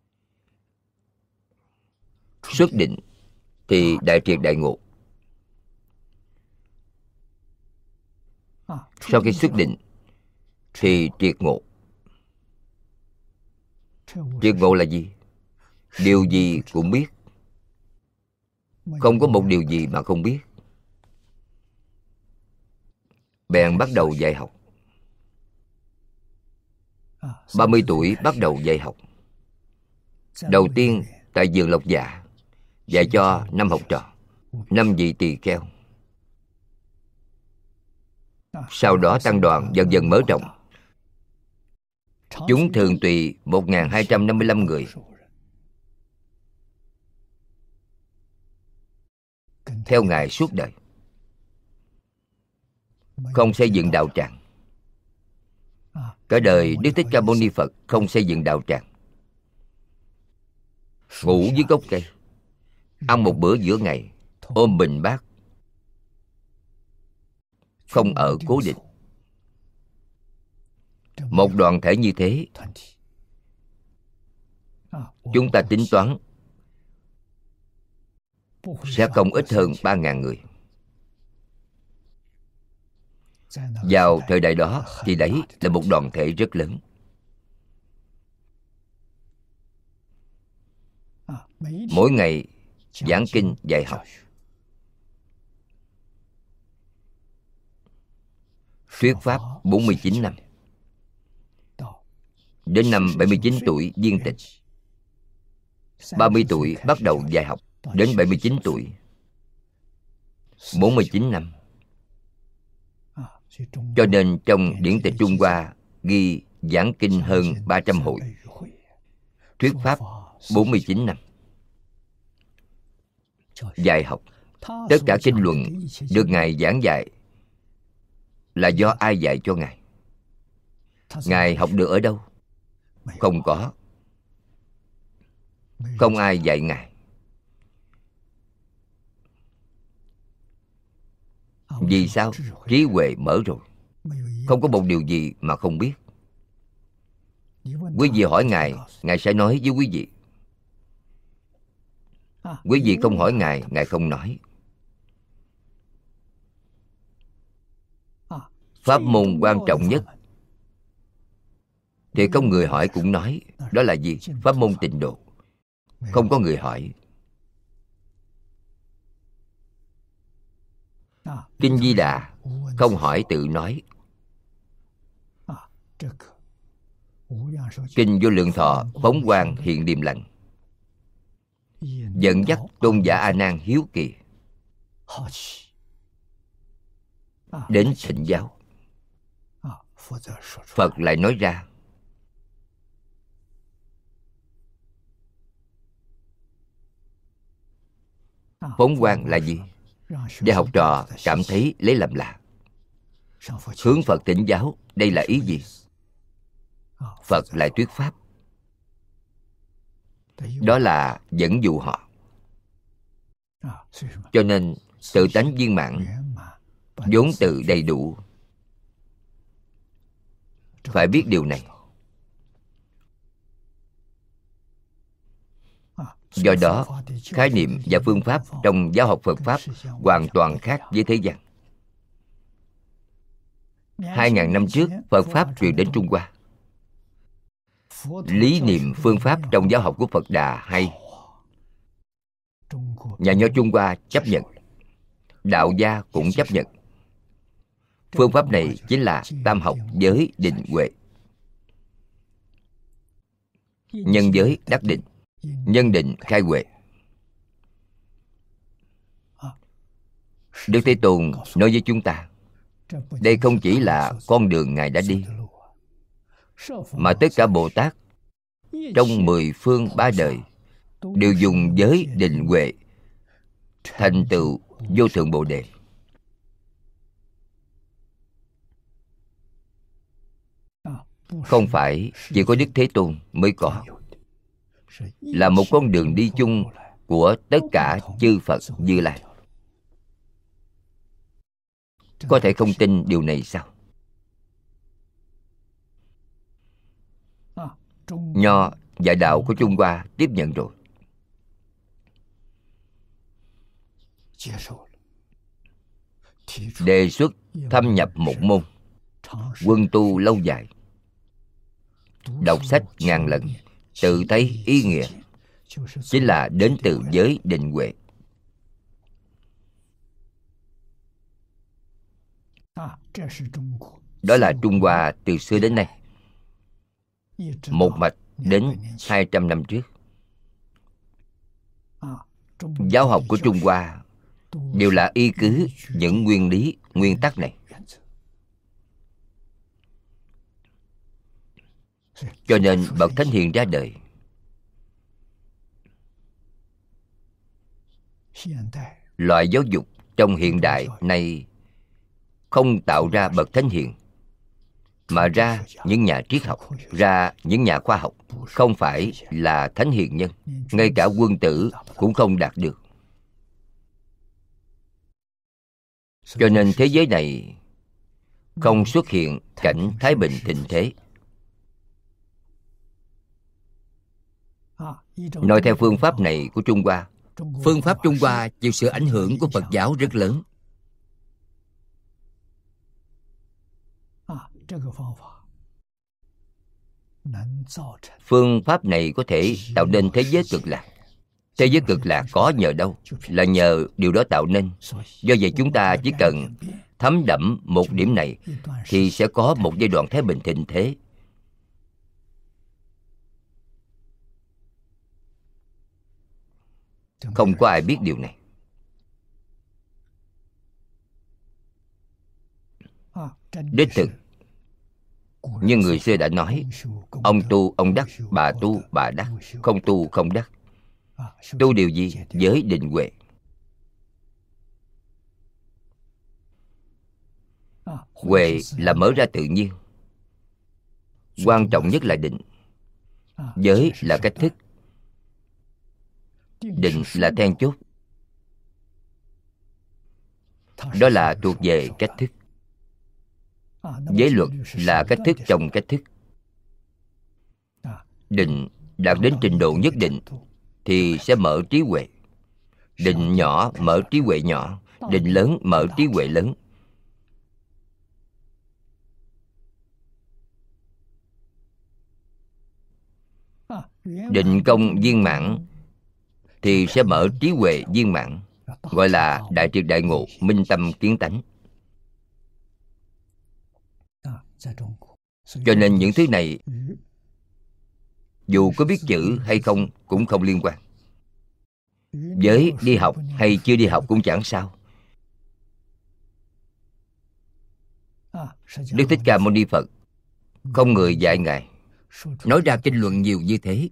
xuất định thì đại triệt đại ngộ. Sau khi xuất định thì triệt ngộ. Triệt ngộ là gì? Điều gì cũng biết, không có một điều gì mà không biết. Bèn bắt đầu dạy học. ba mươi tuổi bắt đầu dạy học. Đầu tiên tại vườn Lộc Dạ dạy cho năm học trò, năm vị tỳ kheo. Sau đó tăng đoàn dần dần mở rộng. Chúng thường tùy một nghìn hai trăm năm mươi lăm người. Theo Ngài suốt đời. Không xây dựng đạo tràng. Cả đời Đức Thích Ca Mâu Ni Phật không xây dựng đạo tràng. Ngủ dưới gốc cây, ăn một bữa giữa ngày, ôm bình bát, không ở cố định. Một đoàn thể như thế, chúng ta tính toán sẽ không ít hơn ba ngàn người. Vào thời đại đó thì đấy là một đoàn thể rất lớn. Mỗi ngày giảng kinh dạy học. Thuyết pháp bốn mươi chín năm. Đến năm bảy mươi chín tuổi viên tịch. ba mươi tuổi bắt đầu dạy học. Đến bảy mươi chín tuổi, bốn mươi chín năm. Cho nên trong điển tịch Trung Hoa ghi giảng kinh hơn ba trăm hội, thuyết pháp bốn mươi chín năm. Dạy học, tất cả kinh luận được Ngài giảng dạy là do ai dạy cho Ngài? Ngài học được ở đâu? Không có. Không ai dạy Ngài. Vì sao? Trí huệ mở rồi. Không có một điều gì mà không biết. Quý vị hỏi Ngài, Ngài sẽ nói với quý vị. Quý vị không hỏi Ngài, Ngài không nói. Pháp môn quan trọng nhất thì không người hỏi cũng nói. Đó là gì? Pháp môn tịnh độ. Không có người hỏi. Kinh Di Đà không hỏi tự nói. Kinh Vô Lượng Thọ phóng quang hiện điềm lành, dẫn dắt tôn giả A Nan hiếu kỳ đến thịnh giáo. Phật lại nói ra. Phóng quang là gì? Để học trò cảm thấy lấy làm lạ. Hướng Phật thỉnh giáo, đây là ý gì? Phật lại thuyết pháp. Đó là dẫn dụ họ. Cho nên tự tánh viên mãn, vốn tự đầy đủ. Phải biết điều này. Do đó, khái niệm và phương pháp trong giáo học Phật Pháp hoàn toàn khác với thế gian. Hai ngàn năm trước, Phật Pháp truyền đến Trung Hoa. Lý niệm phương pháp trong giáo học của Phật Đà hay. Nhà nho Trung Hoa chấp nhận, đạo gia cũng chấp nhận. Phương pháp này chính là tam học giới định huệ. Nhân giới đắc định, nhân định khai huệ. Đức Thế Tôn nói với chúng ta, đây không chỉ là con đường Ngài đã đi, mà tất cả Bồ Tát trong mười phương ba đời đều dùng giới định huệ thành tựu vô thượng Bồ Đề. không phải chỉ có Đức Thế Tôn mới có, là một con đường đi chung của tất cả chư Phật Như Lai. Có thể không tin điều này sao? Nho và đạo của Trung Hoa tiếp nhận rồi, đề xuất thâm nhập một môn, quân tu lâu dài, đọc sách ngàn lần, tự thấy ý nghĩa, chính là đến từ giới định huệ. Đó là Trung Hoa từ xưa đến nay, một mạch đến hai trăm năm trước. Giáo học của Trung Hoa đều là y cứ những nguyên lý, nguyên tắc này. Cho nên bậc Thánh Hiền ra đời. Loại giáo dục trong hiện đại này không tạo ra bậc Thánh Hiền, mà ra những nhà triết học, ra những nhà khoa học, không phải là thánh hiền nhân. Ngay cả quân tử cũng không đạt được. Cho nên thế giới này không xuất hiện cảnh thái bình thịnh thế. Nói theo phương pháp này của Trung Hoa, Phương pháp Trung Hoa chịu sự ảnh hưởng của Phật giáo rất lớn. Phương pháp này có thể tạo nên thế giới cực lạc. Thế giới cực lạc có nhờ đâu? Là nhờ điều đó tạo nên. Do vậy chúng ta chỉ cần thấm đẫm một điểm này thì sẽ có một giai đoạn thái bình thịnh thế. Không có ai biết điều này. Đích thực, như người xưa đã nói, ông tu ông đắc, bà tu bà đắc, không tu không đắc. Tu điều gì? Giới định huệ. Huệ là mở ra tự nhiên. Quan trọng nhất là định. Giới là cách thức. Định là then chốt. Đó là thuộc về cách thức. Giới luật là cách thức trong cách thức. Định đạt đến trình độ nhất định thì sẽ mở trí huệ. Định nhỏ mở trí huệ nhỏ. Định lớn mở trí huệ lớn. Định công viên mãn thì sẽ mở trí huệ viên mãn, gọi là đại triệt đại ngộ, minh tâm kiến tánh. Cho nên những thứ này dù có biết chữ hay không cũng không liên quan. Với đi học hay chưa đi học cũng chẳng sao. Đức Thích Ca Mâu Ni Phật không người dạy Ngài, nói ra kinh luận nhiều như thế.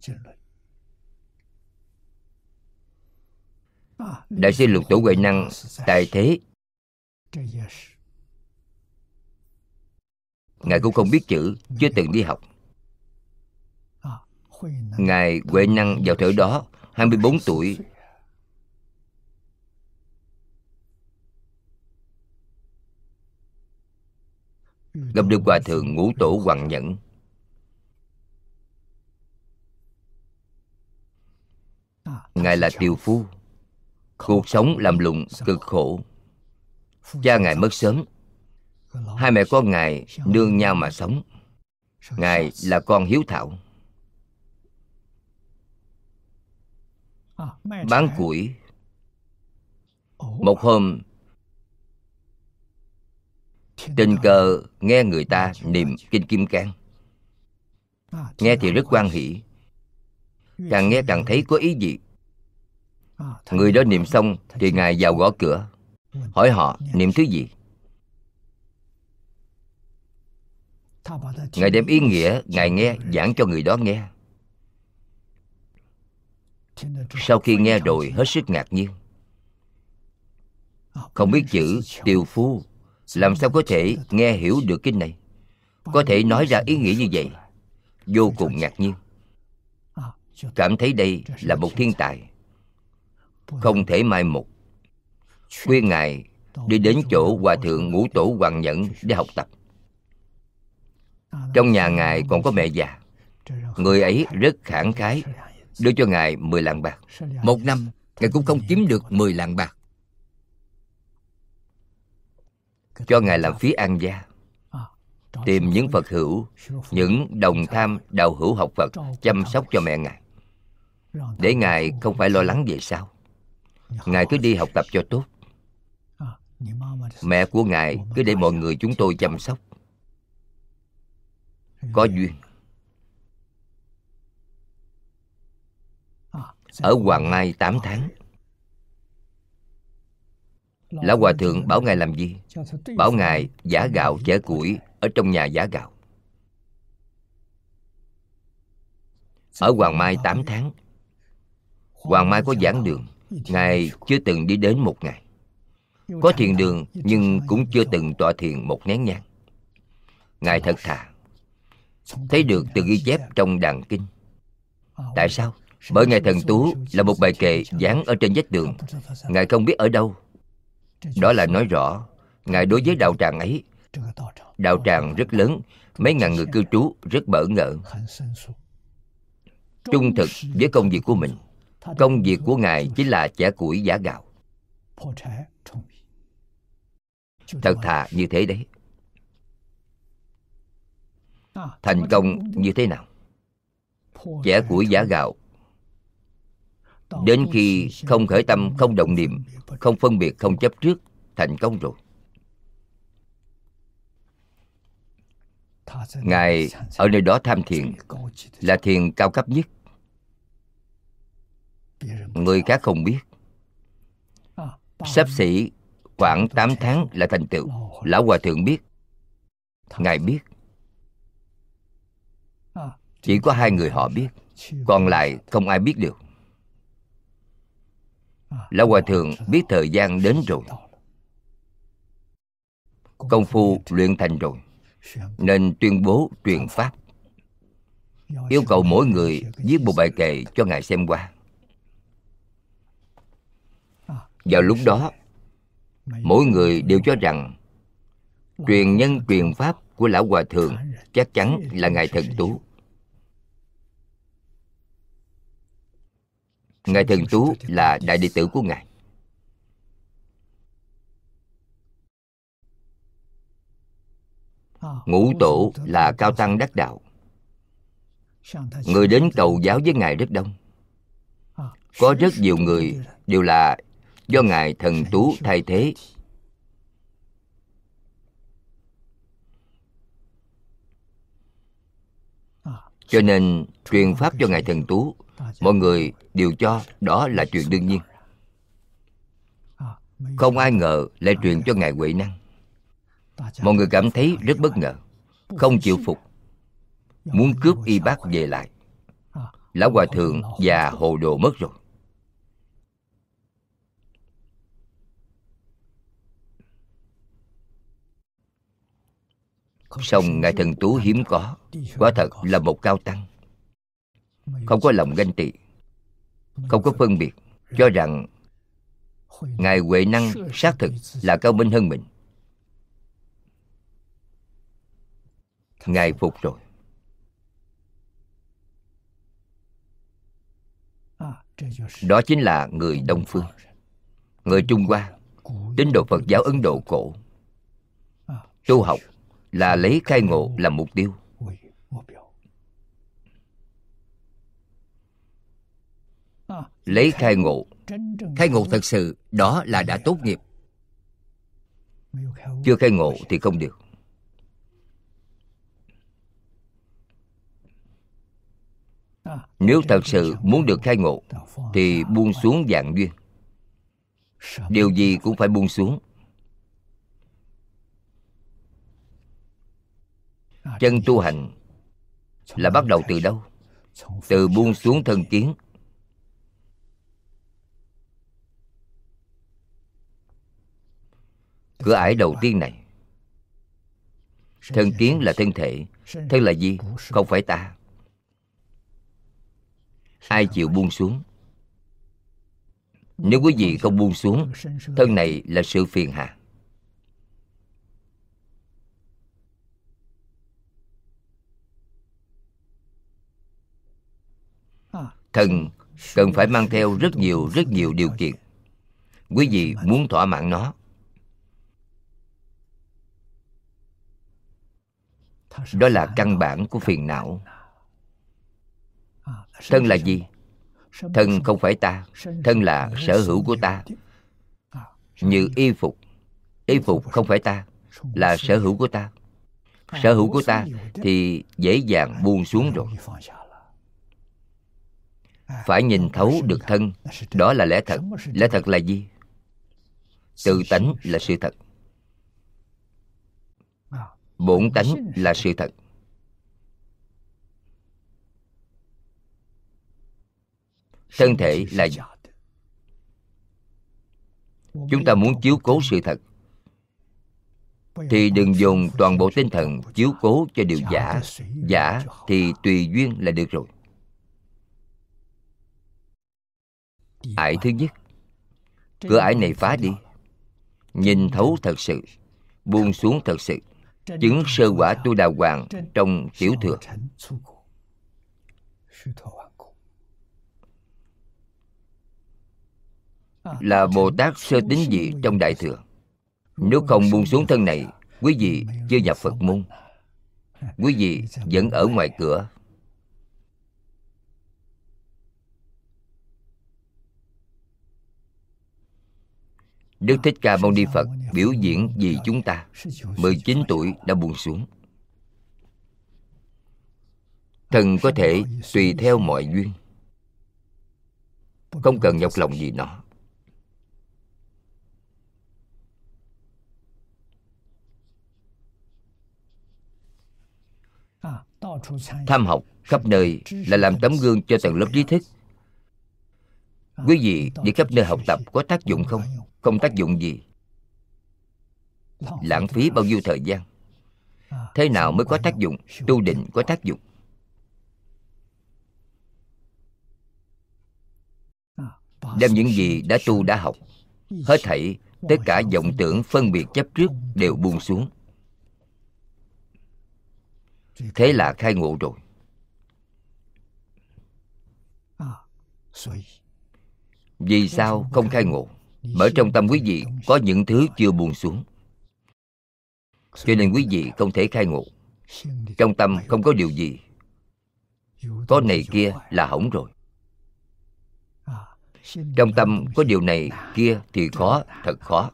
Đại sư Lục Tổ Huệ Năng tại thế, Ngài cũng không biết chữ, chưa từng đi học. Ngài Huệ Năng vào thời đó hai mươi bốn tuổi. Gặp được Hòa Thượng Ngũ Tổ Hoằng Nhẫn. Ngài là tiều phu, cuộc sống làm lụng cực khổ. Cha Ngài mất sớm, hai mẹ con Ngài nương nhau mà sống. Ngài là con hiếu thảo, bán củi. Một hôm tình cờ nghe người ta niệm kinh Kim Cang. Nghe thì rất hoan hỷ, càng nghe càng thấy có ý gì. Người đó niệm xong thì Ngài vào gõ cửa, hỏi họ niệm thứ gì. Ngài đem ý nghĩa Ngài nghe giảng cho người đó nghe. Sau khi nghe rồi hết sức ngạc nhiên. Không biết chữ tiều phu làm sao có thể nghe hiểu được kinh này. có thể nói ra ý nghĩa như vậy, vô cùng ngạc nhiên, cảm thấy đây là một thiên tài, không thể mai một. Khuyên Ngài đi đến chỗ Hòa Thượng Ngũ Tổ Hoàng Nhẫn để học tập. Trong nhà Ngài còn có mẹ già. Người ấy rất khẳng khái, đưa cho Ngài mười lạng bạc. Một năm Ngài cũng không kiếm được mười lạng bạc. Cho Ngài làm phí ăn gia, tìm những Phật hữu, những đồng tham đạo hữu học Phật, chăm sóc cho mẹ Ngài, để Ngài không phải lo lắng về sau. Ngài cứ đi học tập cho tốt. Mẹ của Ngài cứ để mọi người chúng tôi chăm sóc. Có duyên. Ở Hoàng Mai tám tháng, Lão Hòa Thượng bảo Ngài làm gì? Bảo Ngài giã gạo chẻ củi ở trong nhà giã gạo. Ở Hoàng Mai tám tháng, Hoàng Mai có giảng đường, Ngài chưa từng đi đến một ngày. Có thiền đường nhưng cũng chưa từng tọa thiền một nén nhang. Ngài thật thà. Thấy được từ ghi chép trong đàn kinh. Tại sao? Bởi Ngài Thần Tú là một bài kệ dán ở trên vách tường, Ngài không biết ở đâu. Đó là nói rõ Ngài đối với đạo tràng ấy, đạo tràng rất lớn, mấy ngàn người cư trú, rất bỡ ngỡ, trung thực với công việc của mình. Công việc của Ngài chính là chẻ củi giã gạo. Thật thà như thế đấy. Thành công như thế nào? Chẻ củi giã gạo, đến khi không khởi tâm, không động niệm, không phân biệt, không chấp trước, thành công rồi. Ngài ở nơi đó tham thiền, là thiền cao cấp nhất. Người khác không biết. Xấp xỉ khoảng tám tháng là thành tựu. Lão Hòa Thượng biết, Ngài biết. Chỉ có hai người họ biết, còn lại không ai biết được. Lão Hòa Thượng biết thời gian đến rồi, công phu luyện thành rồi, nên tuyên bố truyền pháp, yêu cầu mỗi người viết một bài kệ cho Ngài xem qua. Vào lúc đó, mỗi người đều cho rằng truyền nhân truyền pháp của Lão Hòa Thượng chắc chắn là Ngài Thần Tú. Ngài Thần Tú là đại đệ tử của Ngài. Ngũ Tổ là cao tăng đắc đạo. Người đến cầu giáo với Ngài rất đông. Có rất nhiều người đều là do Ngài Thần Tú thay thế. Cho nên truyền pháp cho Ngài Thần Tú, mọi người đều cho đó là chuyện đương nhiên. Không ai ngờ lại truyền cho Ngài Huệ Năng. Mọi người cảm thấy rất bất ngờ, không chịu phục, muốn cướp y bác về lại. Lão Hòa Thượng già hồ đồ mất rồi. Song Ngài Thần Tú hiếm có, quả thật là một cao tăng, không có lòng ganh tị, không có phân biệt, cho rằng Ngài Huệ Năng xác thực là cao minh hơn mình. Ngài phục rồi. Đó chính là người Đông Phương. Người Trung Hoa, tín đồ Phật giáo Ấn Độ cổ, tu học là lấy khai ngộ làm mục tiêu. Lấy khai ngộ. Khai ngộ thật sự, đó là đã tốt nghiệp. Chưa khai ngộ thì không được. Nếu thật sự muốn được khai ngộ thì buông xuống vạn duyên. Điều gì cũng phải buông xuống. Chân tu hành là bắt đầu từ đâu? Từ buông xuống thân kiến. Cửa ải đầu tiên này Thân kiến là thân thể. Thân là gì? Không phải ta. Ai chịu buông xuống? Nếu quý vị không buông xuống, thân này là sự phiền hà. Thân cần phải mang theo rất nhiều rất nhiều điều kiện. Quý vị muốn thỏa mãn nó, đó là căn bản của phiền não. Thân là gì? Thân không phải ta. Thân là sở hữu của ta. Như y phục. Y phục không phải ta, là sở hữu của ta. Sở hữu của ta thì dễ dàng buông xuống rồi. Phải nhìn thấu được thân, đó là lẽ thật. Lẽ thật là gì? Tự tánh là sự thật. Bổn tánh là sự thật. Thân thể là gì? Chúng ta muốn chiếu cố sự thật thì đừng dùng toàn bộ tinh thần chiếu cố cho điều giả. Giả thì tùy duyên là được rồi. Ải thứ nhất, cửa ải này phá đi. Nhìn thấu thật sự, buông xuống thật sự. Chứng sơ quả Tu Đà Hoàng trong Tiểu Thừa. Là Bồ Tát sơ tín vị trong Đại Thừa. Nếu không buông xuống thân này, quý vị chưa nhập Phật môn. Quý vị vẫn ở ngoài cửa. Đức Thích Ca Mâu Ni Phật biểu diễn vì chúng ta. mười chín tuổi đã buông xuống. Thân có thể tùy theo mọi duyên, không cần nhọc lòng gì nó. Tham học khắp nơi là làm tấm gương cho tầng lớp trí thức. Quý vị đi khắp nơi học tập có tác dụng không? Không tác dụng gì. Lãng phí bao nhiêu thời gian. Thế nào mới có tác dụng? Tu định có tác dụng. Đem những gì đã tu đã học, hết thảy tất cả vọng tưởng phân biệt chấp trước đều buông xuống. Thế là khai ngộ rồi. Vì sao không khai ngộ? Bởi trong tâm quý vị có những thứ chưa buông xuống, cho nên quý vị không thể khai ngộ. Trong tâm không có điều gì, có này kia là hỏng rồi. Trong tâm có điều này kia thì khó, thật khó.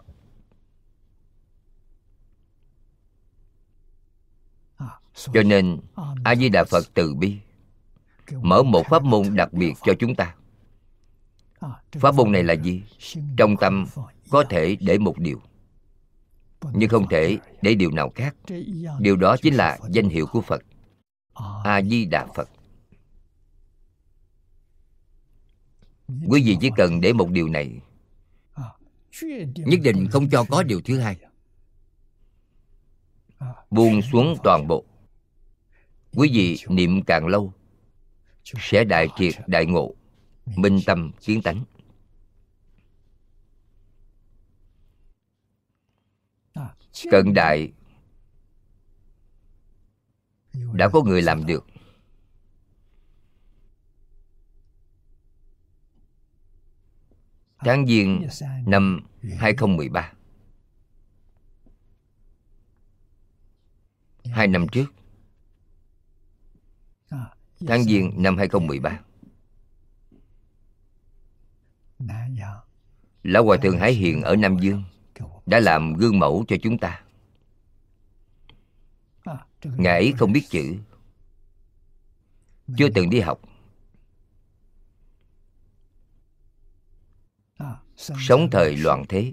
Cho nên A Di Đà Phật từ bi mở một pháp môn đặc biệt cho chúng ta. Pháp môn này là gì? Trong tâm có thể để một điều, nhưng không thể để điều nào khác. Điều đó chính là danh hiệu của Phật, A Di Đà Phật. Quý vị chỉ cần để một điều này, nhất định không cho có điều thứ hai. buông xuống toàn bộ. Quý vị niệm càng lâu sẽ đại triệt đại ngộ, minh tâm kiến tánh. Cận đại đã có người làm được. Tháng Giêng năm hai không một ba, hai năm trước, tháng Giêng năm hai không một ba, Lão Hòa Thượng Hải Hiền ở Nam Dương đã làm gương mẫu cho chúng ta. Ngài ấy không biết chữ, chưa từng đi học, sống thời loạn thế,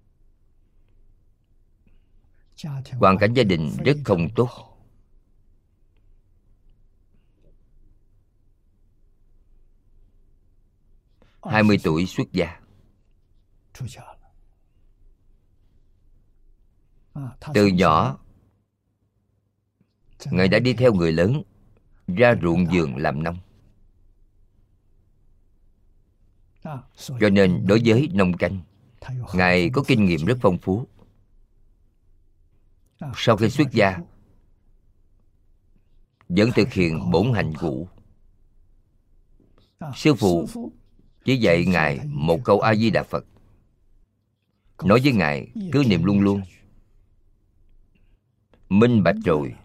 hoàn cảnh gia đình rất không tốt. hai mươi tuổi xuất gia. Từ nhỏ Ngài đã đi theo người lớn ra ruộng vườn làm nông. Cho nên đối với nông canh, Ngài có kinh nghiệm rất phong phú. Sau khi xuất gia, vẫn thực hiện bổn hạnh cũ. Sư phụ chỉ dạy Ngài một câu A Di Đà Phật, nói với Ngài cứ niệm luôn luôn. Minh bạch rồi,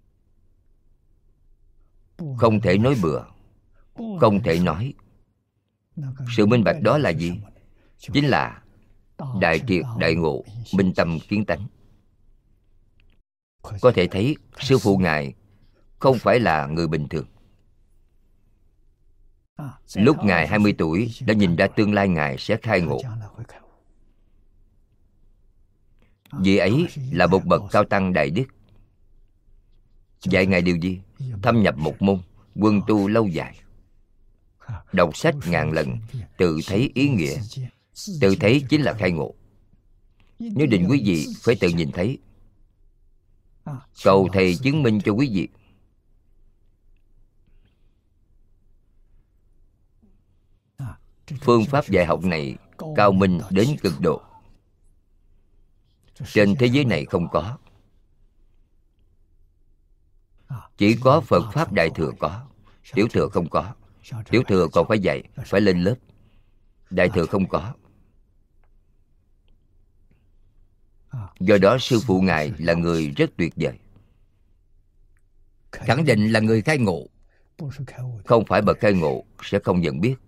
không thể nói bừa, không thể nói. Sự minh bạch đó là gì? Chính là đại triệt đại ngộ, minh tâm kiến tánh. Có thể thấy sư phụ Ngài không phải là người bình thường. Lúc Ngài hai mươi tuổi đã nhìn ra tương lai Ngài sẽ khai ngộ. Vị ấy là một bậc cao tăng đại đức. Dạy Ngài điều gì? Thâm nhập một môn, quân tu lâu dài. Đọc sách ngàn lần, tự thấy ý nghĩa. Tự thấy chính là khai ngộ. Nhất định quý vị phải tự nhìn thấy. Cầu Thầy chứng minh cho quý vị. Phương pháp dạy học này cao minh đến cực độ. Trên thế giới này không có. Chỉ có Phật Pháp Đại Thừa có, Tiểu Thừa không có. Tiểu Thừa còn phải dạy, phải lên lớp. Đại Thừa không có. Do đó sư phụ Ngài là người rất tuyệt vời. Khẳng định là người khai ngộ. Không phải bậc khai ngộ sẽ không nhận biết.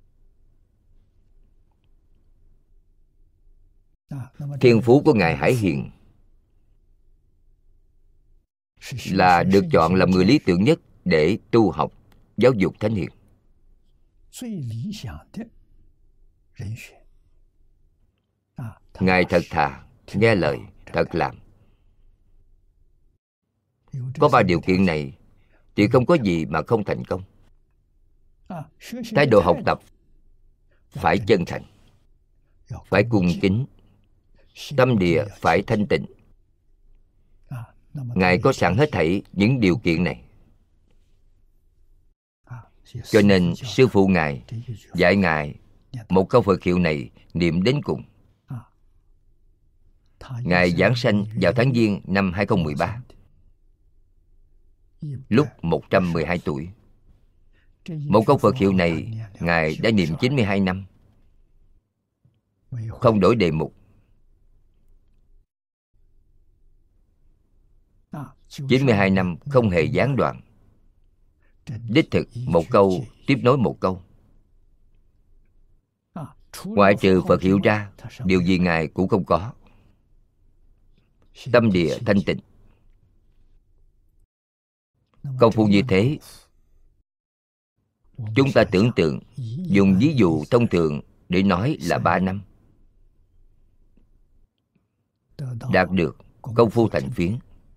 Thiên phú của Ngài Hải Hiền là được chọn làm người lý tưởng nhất để tu học, giáo dục thánh hiền. Ngài thật thà, nghe lời, thật làm. Có ba điều kiện này thì không có gì mà không thành công. Thái độ học tập phải chân thành, phải cung kính, tâm địa phải thanh tịnh. Ngài có sẵn hết thảy những điều kiện này. Cho nên sư phụ Ngài dạy Ngài một câu Phật hiệu này niệm đến cùng. Ngài giảng sanh vào tháng Giêng năm hai không một ba, lúc một trăm mười hai tuổi. Một câu Phật hiệu này Ngài đã niệm chín mươi hai năm, không đổi đề mục. chín mươi hai năm không hề gián đoạn. Đích thực một câu tiếp nối một câu. Ngoại trừ Phật hiệu ra, điều gì Ngài cũng không có. Tâm địa thanh tịnh. Công phu như thế, chúng ta tưởng tượng, dùng ví dụ thông thường để nói là ba năm. Đạt được công phu thành phiến.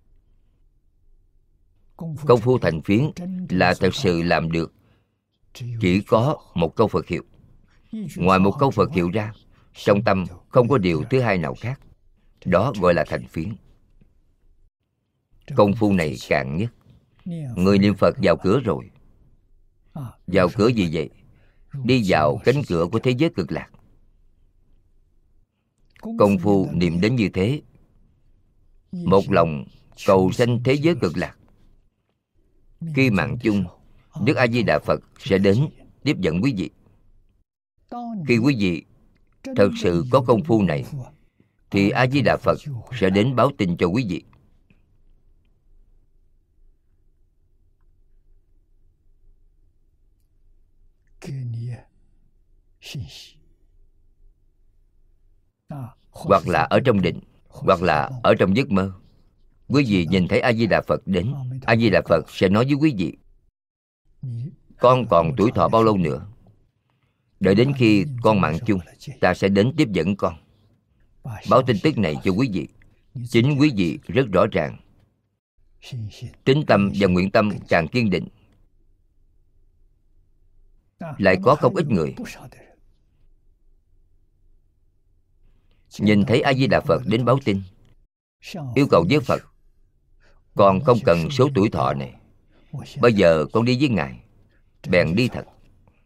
Công phu thành phiến là thật sự làm được chỉ có một câu Phật hiệu. Ngoài một câu Phật hiệu ra, trong tâm không có điều thứ hai nào khác. Đó gọi là thành phiến. Công phu này cạn nhất. Người niệm Phật vào cửa rồi. Vào cửa gì vậy? Đi vào cánh cửa của thế giới cực lạc. Công phu niệm đến như thế, một lòng cầu sanh thế giới cực lạc. Khi mạng chung, Đức A Di Đà Phật sẽ đến tiếp dẫn quý vị. Khi quý vị thật sự có công phu này, thì A Di Đà Phật sẽ đến báo tin cho quý vị. Hoặc là ở trong định, hoặc là ở trong giấc mơ, quý vị nhìn thấy A Di Đà Phật đến, A Di Đà Phật sẽ nói với quý vị: con còn tuổi thọ bao lâu nữa? Đợi đến khi con mạng chung, ta sẽ đến tiếp dẫn con, báo tin tức này cho quý vị. Chính quý vị rất rõ ràng. Tín tâm và nguyện tâm càng kiên định. Lại có không ít người nhìn thấy A Di Đà Phật đến báo tin, yêu cầu với Phật: Con không cần số tuổi thọ này. Bây giờ con đi với Ngài, bèn đi thật.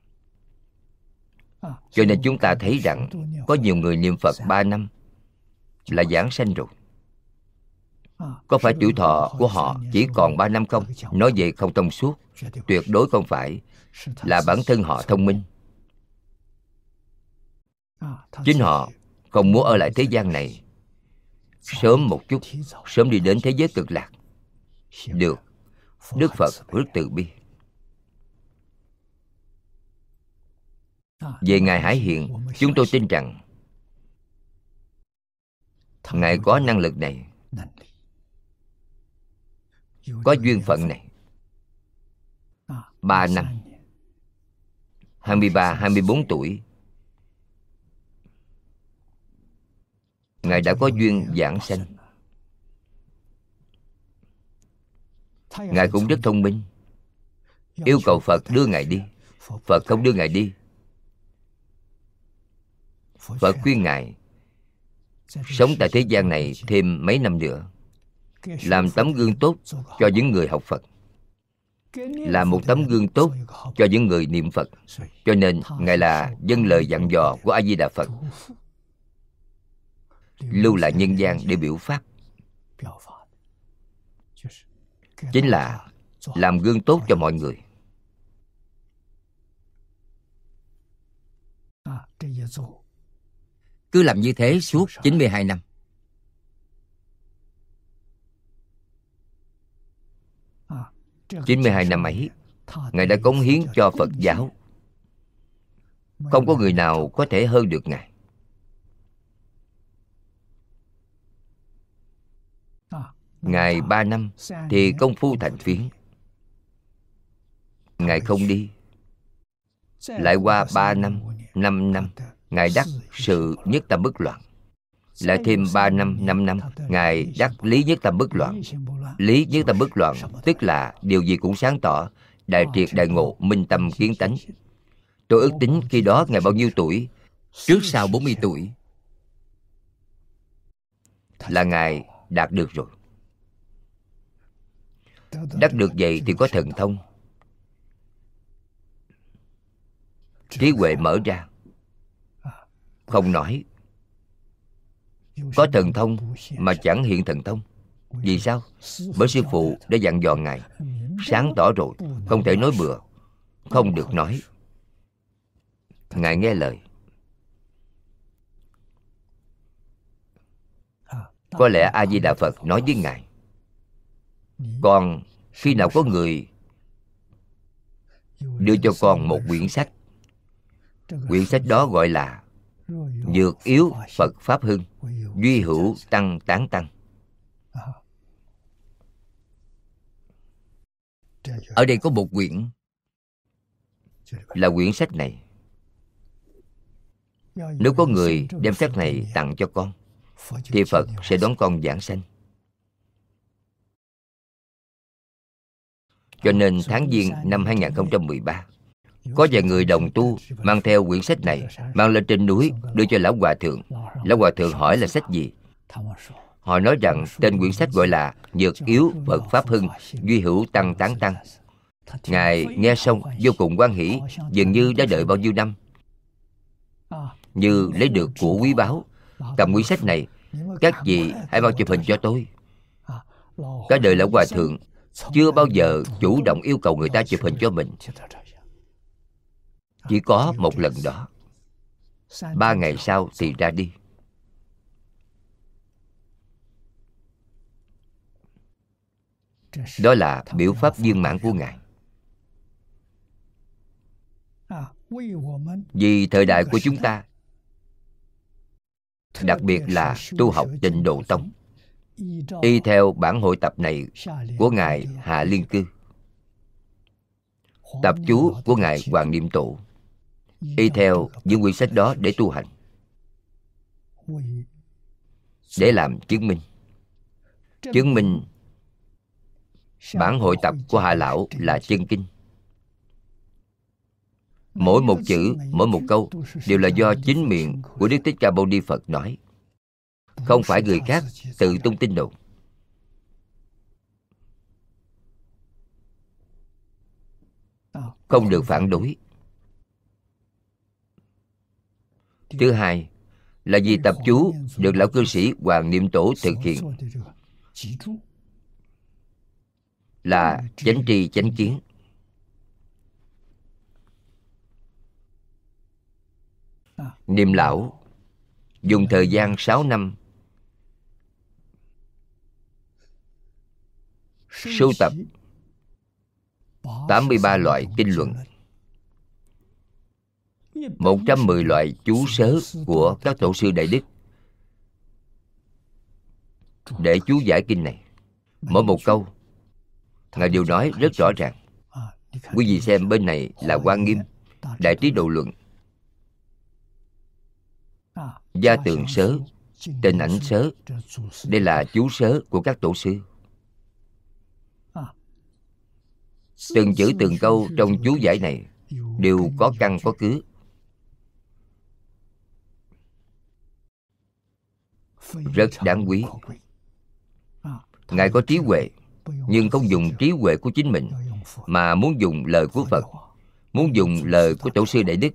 Cho nên chúng ta thấy rằng có nhiều người niệm Phật ba năm là giảng sanh rồi. Có phải tuổi thọ của họ chỉ còn ba năm không? Nói vậy không thông suốt. Tuyệt đối không phải. Là bản thân họ thông minh. Chính họ không muốn ở lại thế gian này, sớm một chút, sớm đi đến thế giới cực lạc. Được. Đức Phật rất từ bi. Về Ngài Hải Hiện, chúng tôi tin rằng Ngài có năng lực này, có duyên phận này. Ba năm, hai mươi ba, hai mươi bốn tuổi, Ngài đã có duyên giảng sanh. Ngài cũng rất thông minh. Yêu cầu Phật đưa Ngài đi, Phật không đưa Ngài đi. Phật khuyên Ngài sống tại thế gian này thêm mấy năm nữa, làm tấm gương tốt cho những người học Phật, làm một tấm gương tốt cho những người niệm Phật. Cho nên Ngài là dâng lời dặn dò của A Di Đà Phật, lưu lại nhân gian để biểu pháp. Chính là làm gương tốt cho mọi người. Cứ làm như thế suốt chín mươi hai năm. chín mươi hai năm ấy, Ngài đã cống hiến cho Phật giáo. Không có người nào có thể hơn được Ngài. Ngài ba năm thì công phu thành phiến. Ngài không đi. Lại qua ba năm, năm năm, Ngài đắc sự nhất tâm bất loạn. Lại thêm ba năm, năm năm, Ngài đắc lý nhất tâm bất loạn. Lý nhất tâm bất loạn tức là điều gì cũng sáng tỏ, đại triệt đại ngộ, minh tâm kiến tánh. Tôi ước tính khi đó Ngài bao nhiêu tuổi? Trước sau bốn mươi tuổi là Ngài đạt được rồi. Đắc được vậy thì có thần thông, trí huệ mở ra. Không nói có thần thông mà chẳng hiện thần thông. Vì sao? Bởi Sư Phụ đã dặn dò Ngài sáng tỏ rồi, không thể nói bừa, không được nói. Ngài nghe lời. Có lẽ A Di Đà Phật nói với Ngài: con khi nào có người đưa cho con một quyển sách, quyển sách đó gọi là Nhược yếu Phật Pháp Hưng, duy hữu tăng tán tăng. Ở đây có một quyển, là quyển sách này. Nếu có người đem sách này tặng cho con, thì Phật sẽ đón con giảng sanh. Cho nên tháng Giêng năm hai nghìn không trăm mười ba, có vài người đồng tu mang theo quyển sách này, mang lên trên núi đưa cho Lão Hòa Thượng. Lão Hòa Thượng hỏi là sách gì? Họ nói rằng tên quyển sách gọi là Nhược yếu Phật Pháp Hưng, duy hữu tăng tán tăng. Ngài nghe xong vô cùng hoan hỷ, dường như đã đợi bao nhiêu năm, như lấy được của quý báu. Cầm quyển sách này, các vị hãy mau chụp hình cho tôi. Cả đời Lão Hòa Thượng chưa bao giờ chủ động yêu cầu người ta chụp hình cho mình. Chỉ có một lần đó. Ba ngày sau thì ra đi. Đó là biểu pháp viên mãn của Ngài. Vì thời đại của chúng ta, đặc biệt là tu học Tịnh Độ Tông, y theo bản hội tập này của Ngài Hạ Liên Cư, tập chú của Ngài Hoàng Niệm Tổ, y theo những quyển sách đó để tu hành, để làm chứng minh. Chứng minh bản hội tập của Hạ Lão là chân kinh. Mỗi một chữ, mỗi một câu đều là do chính miệng của Đức Thích Ca Mâu Ni Phật nói, không phải người khác tự tung tin đồn. không được phản đối. Thứ hai là vì tập chú được lão cư sĩ Hoàng Niệm Tổ thực hiện là chánh tri chánh kiến. Niệm lão dùng thời gian sáu năm sưu tập tám mươi ba loại kinh luận, một trăm mười loại chú sớ của các tổ sư Đại Đức để chú giải kinh này. Mỗi một câu Ngài đều nói rất rõ ràng. Quý vị xem bên này là Hoa Nghiêm, Đại Trí Độ Luận, Gia Tượng Sớ, Tình Ảnh Sớ. Đây là chú sớ của các tổ sư. Từng chữ từng câu trong chú giải này đều có căn có cứ, rất đáng quý. Ngài có trí huệ, nhưng không dùng trí huệ của chính mình, mà muốn dùng lời của Phật, muốn dùng lời của tổ sư Đại Đức,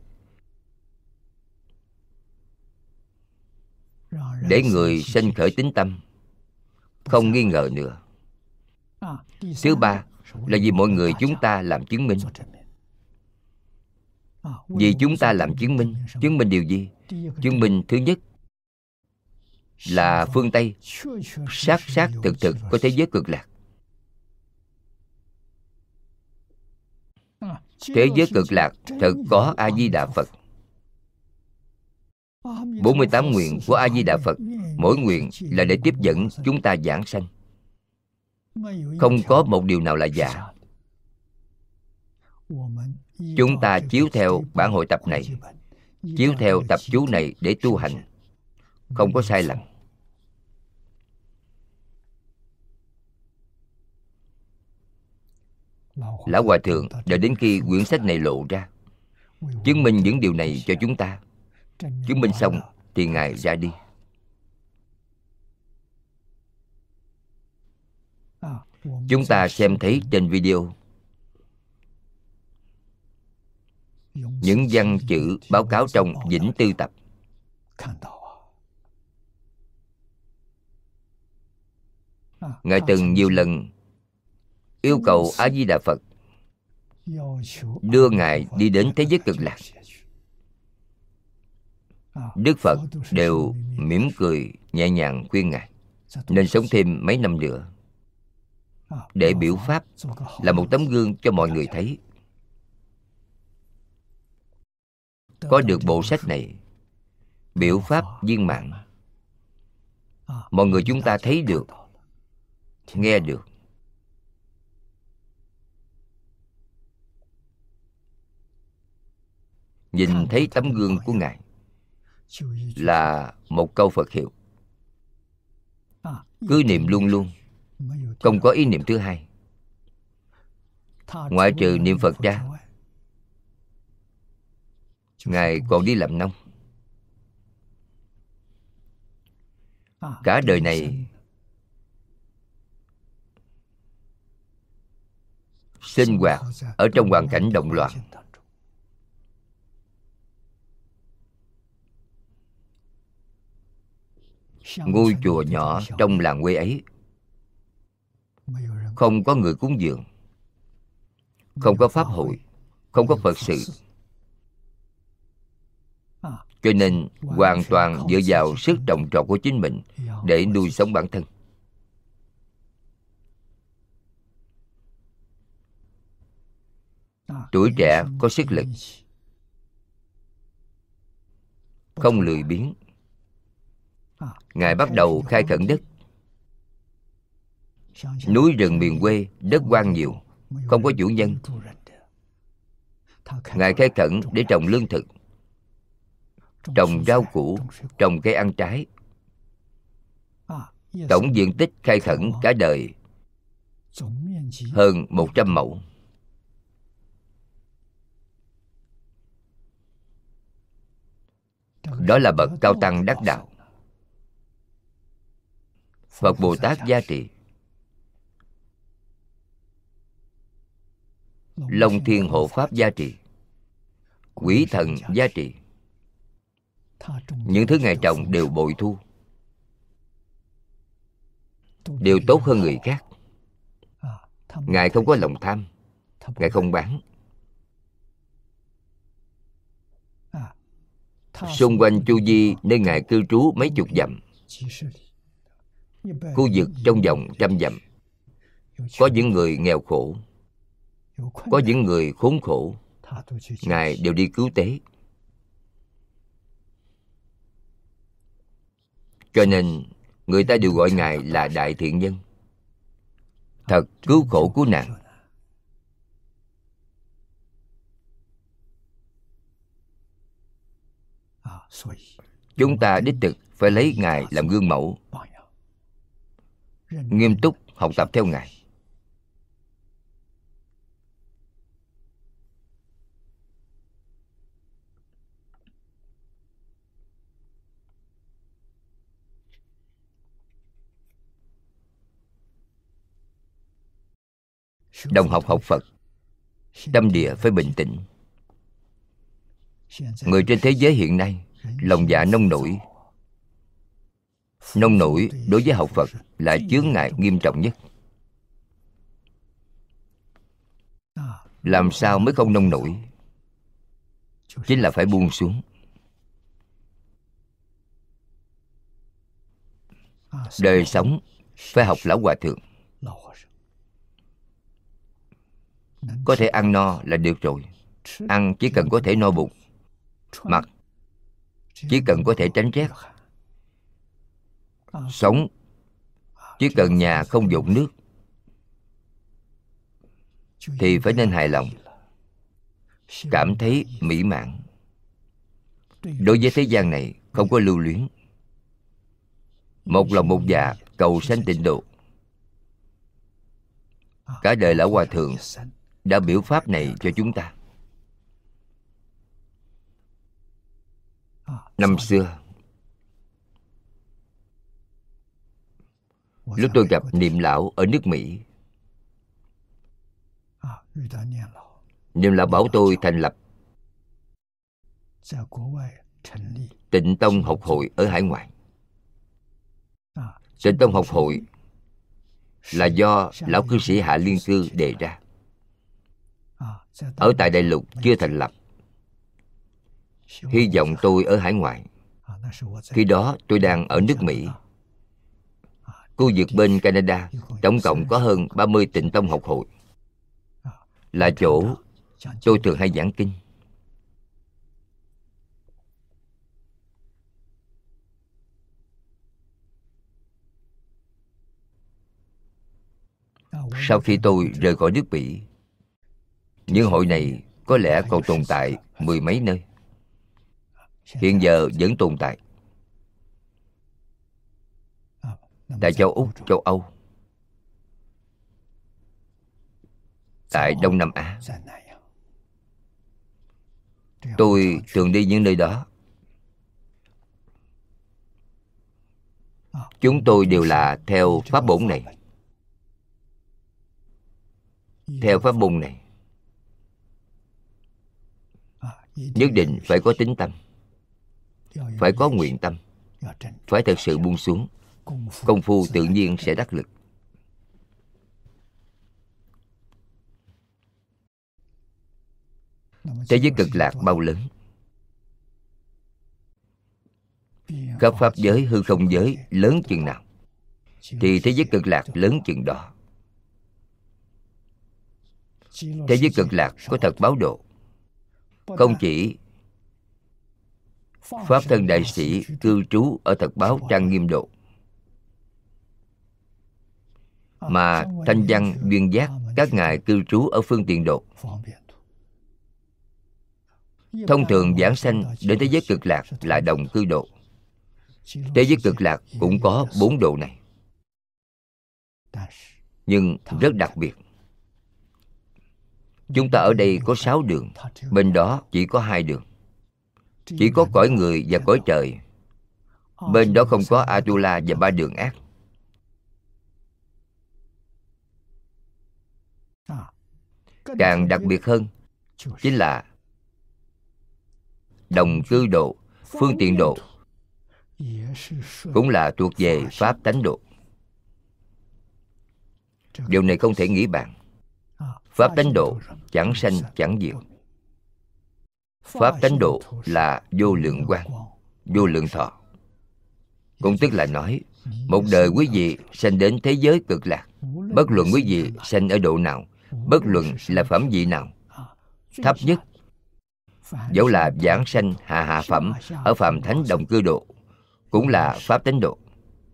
để người sanh khởi tín tâm, không nghi ngờ nữa. Thứ ba là vì mọi người chúng ta làm chứng minh. Vì chúng ta làm chứng minh. Chứng minh điều gì? Chứng minh thứ nhất là phương Tây xác xác thực thực có thế giới cực lạc. Thế giới cực lạc thật có A-di-đà Phật. bốn mươi tám nguyện của A-di-đà Phật, mỗi nguyện là để tiếp dẫn chúng ta giảng sanh. Không có một điều nào là giả. Chúng ta chiếu theo bản hội tập này, chiếu theo tập chú này để tu hành, không có sai lầm. Lão Hòa Thượng đợi đến khi quyển sách này lộ ra, chứng minh những điều này cho chúng ta. Chứng minh xong thì Ngài ra đi. Chúng ta xem thấy trên video những văn chữ báo cáo trong Vĩnh Tư Tập. Ngài từng nhiều lần yêu cầu A-di-đà Phật đưa Ngài đi đến thế giới cực lạc. Đức Phật đều mỉm cười nhẹ nhàng khuyên Ngài nên sống thêm mấy năm nữa, để biểu pháp, là một tấm gương cho mọi người thấy. Có được bộ sách này, biểu pháp viên mãn, mọi người chúng ta thấy được, nghe được. Nhìn thấy tấm gương của Ngài là một câu Phật hiệu. Cứ niệm luôn luôn, không có ý niệm thứ hai. Ngoại trừ niệm Phật ra, Ngài còn đi làm nông. Cả đời này sinh hoạt ở trong hoàn cảnh động loạn. Ngôi chùa nhỏ trong làng quê ấy không có người cúng dường, không có pháp hội, không có Phật sự, cho nên hoàn toàn dựa vào sức trồng trọt của chính mình để nuôi sống bản thân. Tuổi trẻ có sức lực, không lười biếng. Ngài bắt đầu khai khẩn đất. Núi rừng miền quê, đất hoang nhiều, không có chủ nhân. Ngài khai khẩn để trồng lương thực, trồng rau củ, trồng cây ăn trái. Tổng diện tích khai khẩn cả đời hơn một trăm mẫu. Đó là bậc cao tăng đắc đạo. Phật Bồ Tát gia trì. Long thiên hộ pháp gia trì, quỷ thần gia trì. Những thứ Ngài trồng đều bội thu, đều tốt hơn người khác. Ngài không có lòng tham, Ngài không bán. Xung quanh chu vi nơi Ngài cư trú mấy chục dặm, khu vực trong vòng trăm dặm, có những người nghèo khổ, có những người khốn khổ, Ngài đều đi cứu tế. Cho nên người ta đều gọi Ngài là Đại Thiện Nhân. Thật cứu khổ cứu nạn. Chúng ta đích thực phải lấy Ngài làm gương mẫu, nghiêm túc học tập theo Ngài. Đồng học học Phật, tâm địa phải bình tĩnh. Người trên thế giới hiện nay lòng dạ nông nổi. Nông nổi đối với học Phật là chướng ngại nghiêm trọng nhất. Làm sao mới không nông nổi? Chính là phải buông xuống. Đời sống phải học Lão Hòa Thượng. Có thể ăn no là được rồi. Ăn chỉ cần có thể no bụng. Mặc chỉ cần có thể tránh rét. Sống chỉ cần nhà không dột nước thì phải nên hài lòng, cảm thấy mỹ mãn. Đối với thế gian này không có lưu luyến, một lòng một dạ cầu sanh tịnh độ. Cả đời Lão Hòa Thượng đã biểu pháp này cho chúng ta. Năm xưa, lúc tôi gặp Niệm Lão ở nước Mỹ, Niệm Lão bảo tôi thành lập Tịnh Tông học hội ở hải ngoại. Tịnh Tông học hội là do Lão cư sĩ Hạ Liên Cư đề ra. Ở tại Đại Lục chưa thành lập. Hy vọng tôi ở hải ngoại. Khi đó tôi đang ở nước Mỹ. Khu vực bên Canada tổng cộng có hơn ba mươi Tịnh Tông học hội, là chỗ tôi thường hay giảng kinh. Sau khi tôi rời khỏi nước Mỹ, những hội này có lẽ còn tồn tại mười mấy nơi. Hiện giờ vẫn tồn tại tại châu Úc, châu Âu, tại Đông Nam Á. Tôi thường đi những nơi đó. Chúng tôi đều là theo pháp bổn này. Theo pháp môn này nhất định phải có tín tâm, phải có nguyện tâm, phải thật sự buông xuống. Công phu tự nhiên sẽ đắc lực. Thế giới cực lạc bao lớn? Khắp pháp giới, hư không giới lớn chừng nào thì thế giới cực lạc lớn chừng đó. Thế giới cực lạc có thật báo độ. Không chỉ Pháp thân đại sĩ cư trú ở thật báo trang nghiêm độ, mà thanh văn duyên giác các ngài cư trú ở phương tiện độ. Thông thường giảng sanh đến thế giới cực lạc là đồng cư độ. Thế giới cực lạc cũng có bốn độ này, nhưng rất đặc biệt. Chúng ta ở đây có sáu đường, bên đó chỉ có hai đường. Chỉ có cõi người và cõi trời. Bên đó không có Atula và ba đường ác. Càng đặc biệt hơn chính là đồng cư độ, phương tiện độ cũng là thuộc về pháp tánh độ. Điều này không thể nghĩ bàn. Pháp tánh độ chẳng sanh chẳng diệt. Pháp tánh độ là vô lượng quang, vô lượng thọ. Cũng tức là nói, một đời quý vị sanh đến thế giới cực lạc, bất luận quý vị sanh ở độ nào, bất luận là phẩm vị nào, thấp nhất dẫu là giảng sanh hạ hạ phẩm ở phàm thánh đồng cư độ, cũng là pháp tánh độ,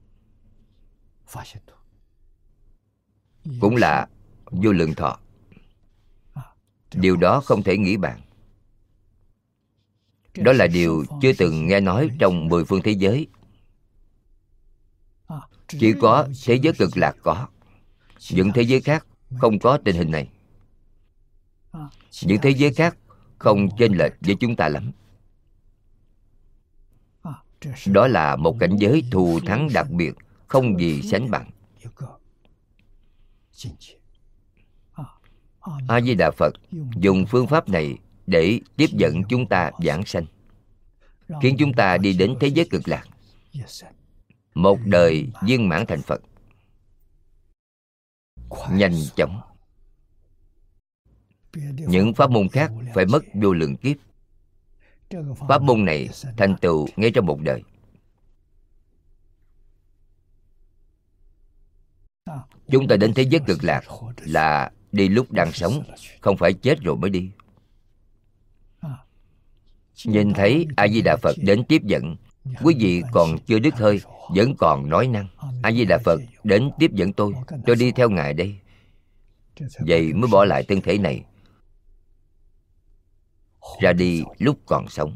cũng là vô lượng thọ. Điều đó không thể nghĩ bàn. Đó là điều chưa từng nghe nói trong mười phương thế giới. Chỉ có thế giới cực lạc có. Những thế giới khác không có tình hình này. Những thế giới khác không chênh lệch với chúng ta lắm. Đó là một cảnh giới thù thắng đặc biệt, không gì sánh bằng. A Di Đà Phật dùng phương pháp này để tiếp dẫn chúng ta giảng sanh, khiến chúng ta đi đến thế giới cực lạc, một đời viên mãn thành Phật, nhanh chóng. Những pháp môn khác phải mất vô lượng kiếp. Pháp môn này thành tựu ngay trong một đời. Chúng ta đến thế giới cực lạc là đi lúc đang sống, không phải chết rồi mới đi. Nhìn thấy A Di Đà Phật đến tiếp dẫn, quý vị còn chưa đứt hơi, vẫn còn nói năng. A Di Đà Phật đến tiếp dẫn tôi, tôi đi theo Ngài đây. Vậy mới bỏ lại thân thể này, ra đi lúc còn sống.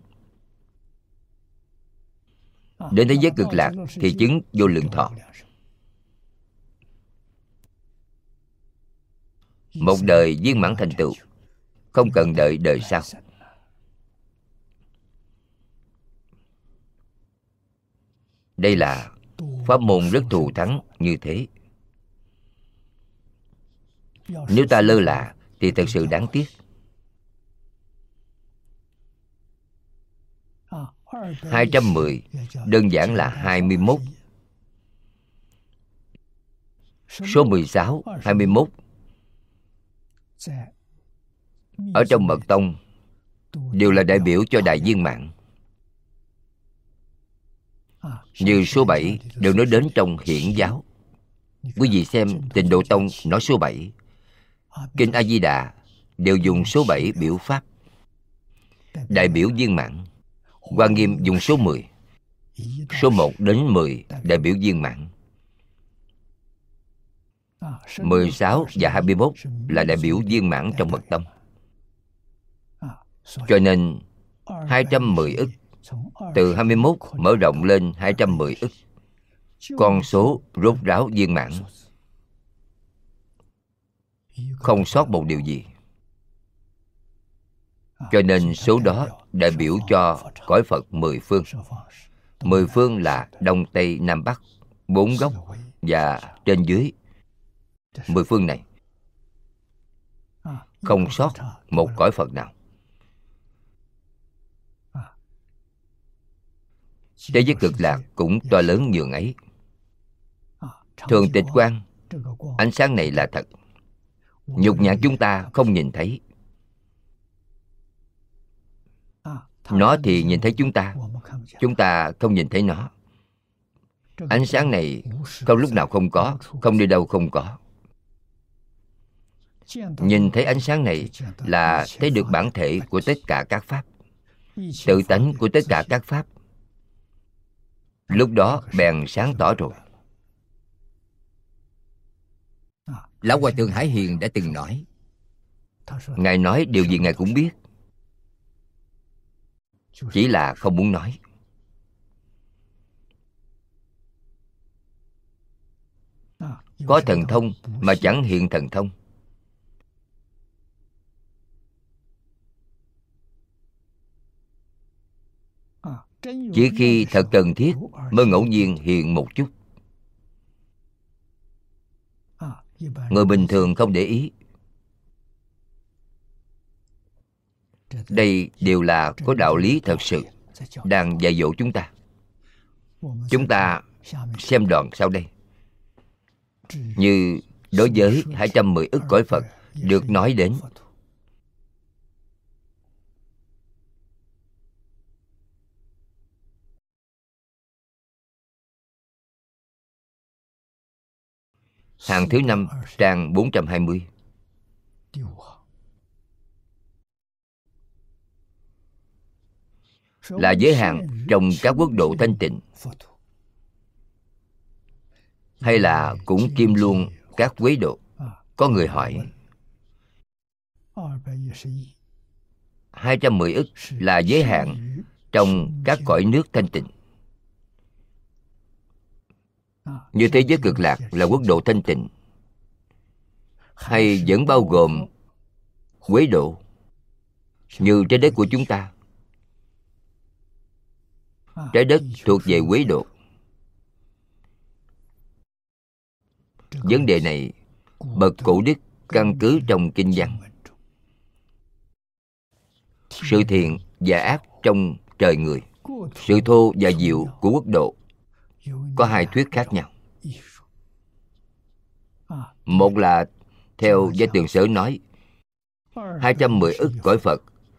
Đến thế giới cực lạc thì chứng vô lượng thọ. Một đời viên mãn thành tựu, không cần đợi đời sau. Đây là pháp môn rất thù thắng như thế. Nếu ta lơ là thì thật sự đáng tiếc. Hai trăm mười đơn giản là hai mươi mốt. Số mười sáu, hai mươi mốt ở trong mật tông đều là đại biểu cho đại viên mãn. Như số bảy đều nói đến trong hiển giáo. Quý vị xem Tịnh Độ Tông nói số bảy, Kinh A Di Đà đều dùng số bảy biểu pháp, đại biểu viên mãn. Hoa Nghiêm dùng số mười, số một đến mười đại biểu viên mãn. Mười sáu và hai mươi mốt là đại biểu viên mãn trong mật tông. Cho nên hai trăm mười ức, từ hai mươi mốt mở rộng lên hai trăm mười ức, con số rốt ráo viên mãn, không sót một điều gì. Cho nên số đó đại biểu cho cõi Phật mười phương. Mười phương là Đông Tây Nam Bắc, bốn góc và trên dưới. Mười phương này không sót một cõi Phật nào. Thế giới cực lạc cũng to lớn nhường ấy. Thường tịch quang, ánh sáng này là thật. Nhục nhãn chúng ta không nhìn thấy. Nó thì nhìn thấy chúng ta, chúng ta không nhìn thấy nó. Ánh sáng này không lúc nào không có, không đi đâu không có. Nhìn thấy ánh sáng này là thấy được bản thể của tất cả các pháp, tự tánh của tất cả các pháp. Lúc đó bèn sáng tỏ rồi. Lão Hòa Thượng Hải Hiền đã từng nói, Ngài nói điều gì Ngài cũng biết, chỉ là không muốn nói. Có thần thông mà chẳng hiện thần thông. Chỉ khi thật cần thiết mới ngẫu nhiên hiện một chút. Người bình thường không để ý. Đây đều là có đạo lý thật sự đang dạy dỗ chúng ta. Chúng ta xem đoạn sau đây. Như đối với hai trăm mười ức cõi Phật được nói đến, hàng thứ năm, trang bốn trăm hai mươi. Là giới hạn trong các quốc độ thanh tịnh, hay là cũng kim luôn các quế độ? Có người hỏi, hai trăm mười ức là giới hạn trong các cõi nước thanh tịnh. Như thế giới cực lạc là quốc độ thanh tịnh, hay vẫn bao gồm quế độ như trái đất của chúng ta? Trái đất thuộc về quế độ. Vấn đề này bậc cổ đức căn cứ trong kinh văn. Sự thiện và ác trong trời người, sự thô và dịu của quốc độ có hai thuyết khác nhau. Một là theo Gia Tường Sở nói, hai trăm mười ức cõi Phật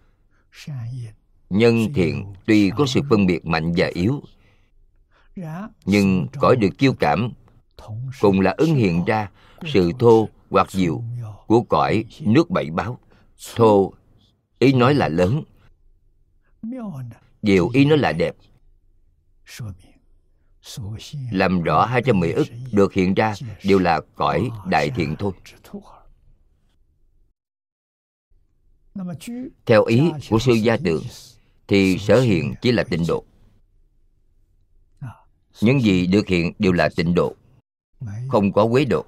nhân thiện tuy có sự phân biệt mạnh và yếu, nhưng cõi được chiêu cảm cùng là ứng hiện ra sự thô hoặc dịu của cõi nước bảy báo. Thô ý nói là lớn, dịu ý nói là đẹp, làm rõ hai trăm mười ức được hiện ra đều là cõi đại thiện thôi. Theo ý của sư Gia Tường thì sở hiện chỉ là tịnh độ. Những gì được hiện đều là tịnh độ, không có quế độ.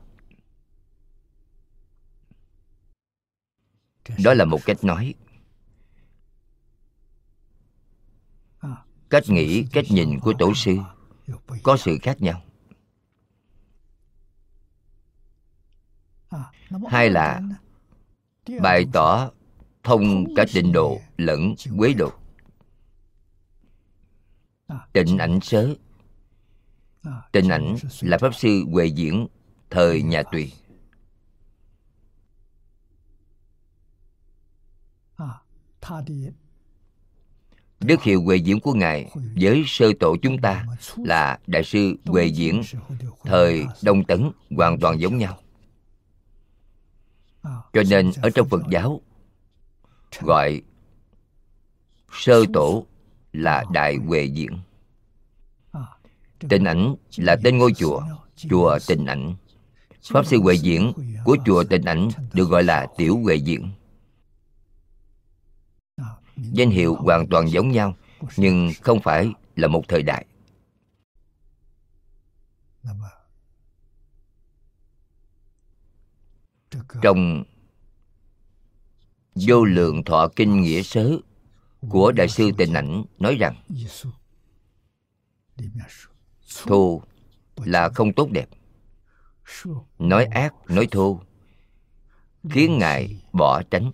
Đó là một cách nói. Cách nghĩ, cách nhìn của tổ sư có sự khác nhau. Hai là bày tỏ thông cả tịnh độ lẫn quế độ. Tịnh Ảnh Sớ. Tịnh Ảnh là Pháp Sư Huệ Diễn thời nhà Tùy. Đức hiệu Huệ Diễn của Ngài với sơ tổ chúng ta là Đại sư Huệ Diễn thời Đông Tấn hoàn toàn giống nhau. Cho nên ở trong Phật giáo gọi sơ tổ là Đại Huệ Diễn. Tịnh Ảnh là tên ngôi chùa, chùa Tịnh Ảnh. Pháp Sư Huệ Diễn của chùa Tịnh Ảnh được gọi là Tiểu Huệ Diễn. Danh hiệu hoàn toàn giống nhau, nhưng không phải là một thời đại. Trong Vô Lượng Thọ Kinh Nghĩa Sớ của Đại sư Tịnh Ảnh nói rằng thô là không tốt đẹp, nói ác, nói thô khiến Ngài bỏ tránh.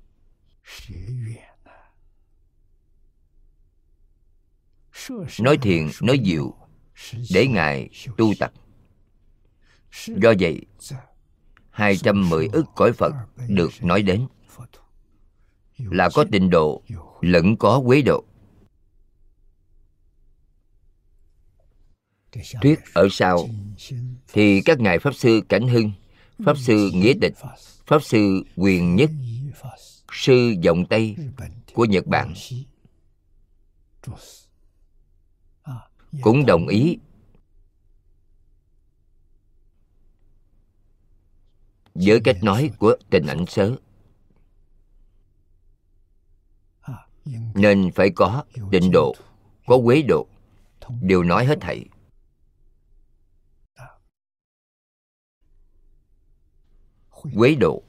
Nói thiện, nói dịu để Ngài tu tập. Do vậy, hai trăm mười ức cõi Phật được nói đến là có tịnh độ lẫn có quế độ. Thuyết ở sau thì các ngài Pháp Sư Cảnh Hưng, Pháp Sư Nghĩa Tịch, Pháp Sư Quyền Nhất, Sư Vọng Tây của Nhật Bản cũng đồng ý với cách nói của Tịnh Ảnh Sớ. Nên phải có tịnh độ, có quế độ, đều nói hết thảy. Quế độ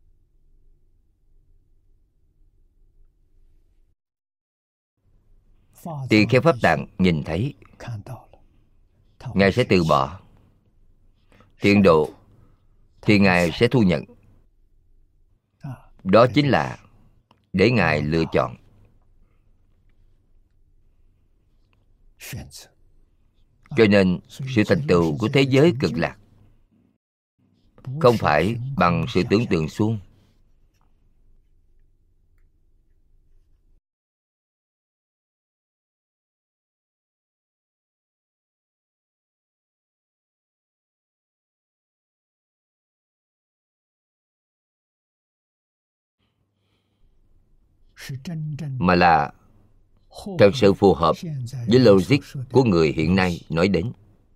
Tỳ Kheo Pháp Tạng nhìn thấy, Ngài sẽ từ bỏ. Thiện độ thì Ngài sẽ thu nhận. Đó chính là để Ngài lựa chọn. Cho nên sự thành tựu của thế giới cực lạc không phải bằng sự tưởng tượng suông. Mà là thật sự phù hợp với logic của người hiện nay nói đến.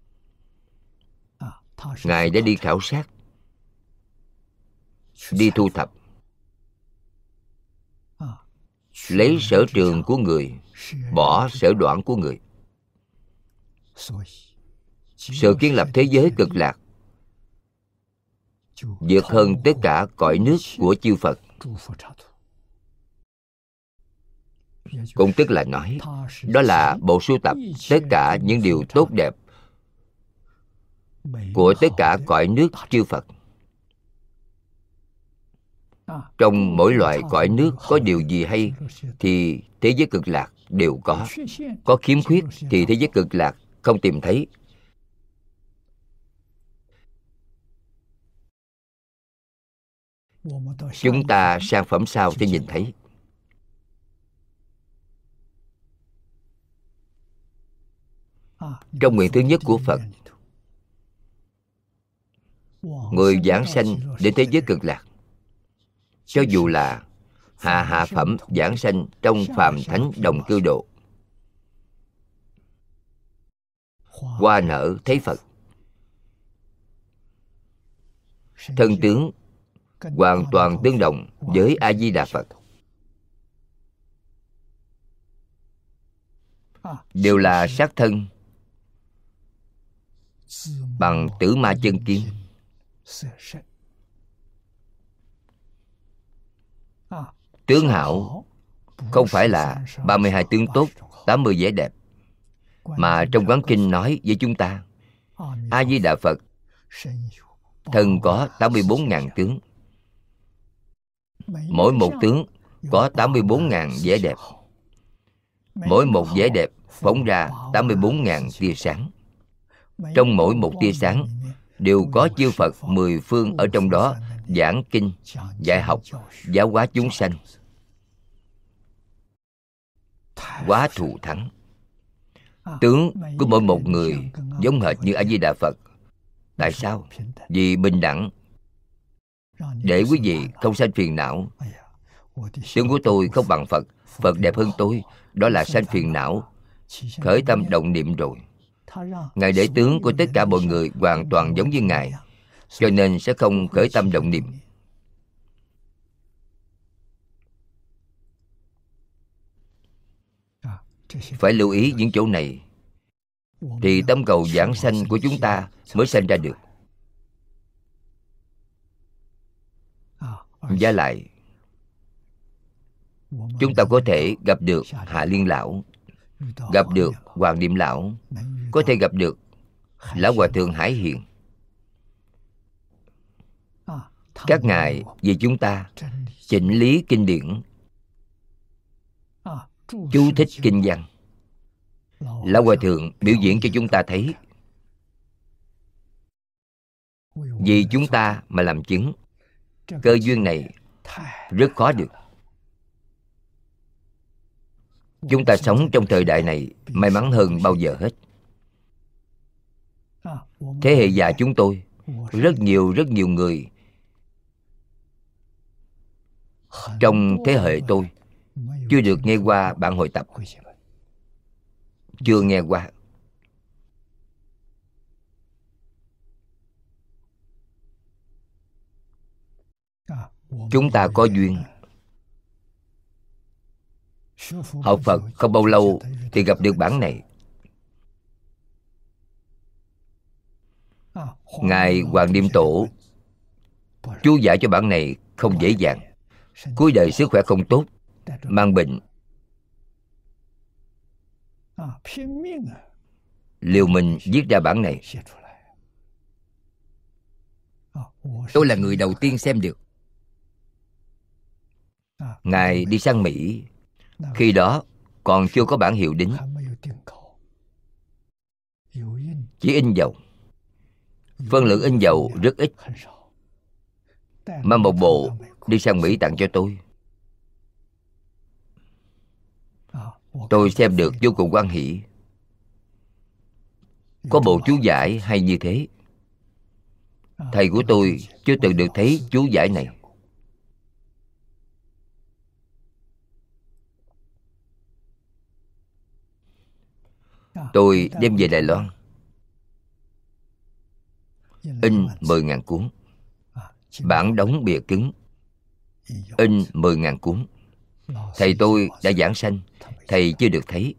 Ngài đã đi khảo sát, đi thu thập, lấy sở trường của người, bỏ sở đoản của người. Sự kiến lập thế giới cực lạc vượt hơn tất cả cõi nước của chư Phật. Cũng tức là nói, đó là bộ sưu tập tất cả những điều tốt đẹp của tất cả cõi nước chư Phật. Trong mỗi loại cõi nước có điều gì hay thì thế giới cực lạc đều có. Có khiếm khuyết thì thế giới cực lạc không tìm thấy. Chúng ta sang phẩm sau sẽ nhìn thấy. Trong nguyện thứ nhất của Phật, người giảng sanh đến thế giới cực lạc, cho dù là hạ hạ phẩm giảng sanh trong phàm thánh đồng cư độ, hoa nở thấy Phật, thân tướng hoàn toàn tương đồng với A Di Đà Phật, đều là sát thân bằng Tử Ma Chân Kim. Tướng hảo không phải là ba mươi hai tướng tốt, tám mươi vẻ đẹp, mà trong Quán Kinh nói với chúng ta, A Di Đà Phật thân có tám mươi bốn ngàn tướng, mỗi một tướng có tám mươi bốn ngàn vẻ đẹp, mỗi một vẻ đẹp phóng ra tám mươi bốn ngàn tia sáng. Trong mỗi một tia sáng đều có chư Phật mười phương ở trong đó giảng kinh, dạy học, giáo hóa chúng sanh, quá thù thắng. Tướng của mỗi một người giống hệt như A Di Đà Phật. Tại sao? Vì bình đẳng, để quý vị không sanh phiền não. Tướng của tôi không bằng Phật, Phật đẹp hơn tôi, đó là sanh phiền não, khởi tâm động niệm rồi. Ngài để tướng của tất cả mọi người hoàn toàn giống như Ngài, cho nên sẽ không khởi tâm động niệm. Phải lưu ý những chỗ này, thì tâm cầu giảng sanh của chúng ta mới sanh ra được. Và lại, chúng ta có thể gặp được Hạ Liên Lão, gặp được Hoàng Niệm Lão, có thể gặp được Lão Hòa Thượng Hải Hiền. Các ngài vì chúng ta chỉnh lý kinh điển, chú thích kinh văn. Lão Hòa Thượng biểu diễn cho chúng ta thấy, vì chúng ta mà làm chứng. Cơ duyên này rất khó được. Chúng ta sống trong thời đại này may mắn hơn bao giờ hết. Thế hệ già chúng tôi, rất nhiều rất nhiều người trong thế hệ tôi chưa được nghe qua bản hội tập, chưa nghe qua. Chúng ta có duyên, học Phật không bao lâu thì gặp được bản này. Ngài Hoàng Niệm Tổ chú giải cho bản này không dễ dàng. Cuối đời sức khỏe không tốt, mang bệnh, liều mình viết ra bản này. Tôi là người đầu tiên xem được. Ngài đi sang Mỹ, khi đó còn chưa có bản hiệu đính, chỉ in dầu. Phân lượng in dầu rất ít, mà một bộ đi sang Mỹ tặng cho tôi. Tôi xem được vô cùng hoan hỷ. Có bộ chú giải hay như thế. Thầy của tôi chưa từng được thấy chú giải này. Tôi đem về Đài Loan, in mười ngàn cuốn, bản đóng bìa cứng, in mười ngàn cuốn. Thầy tôi đã giảng sanh, thầy chưa được thấy.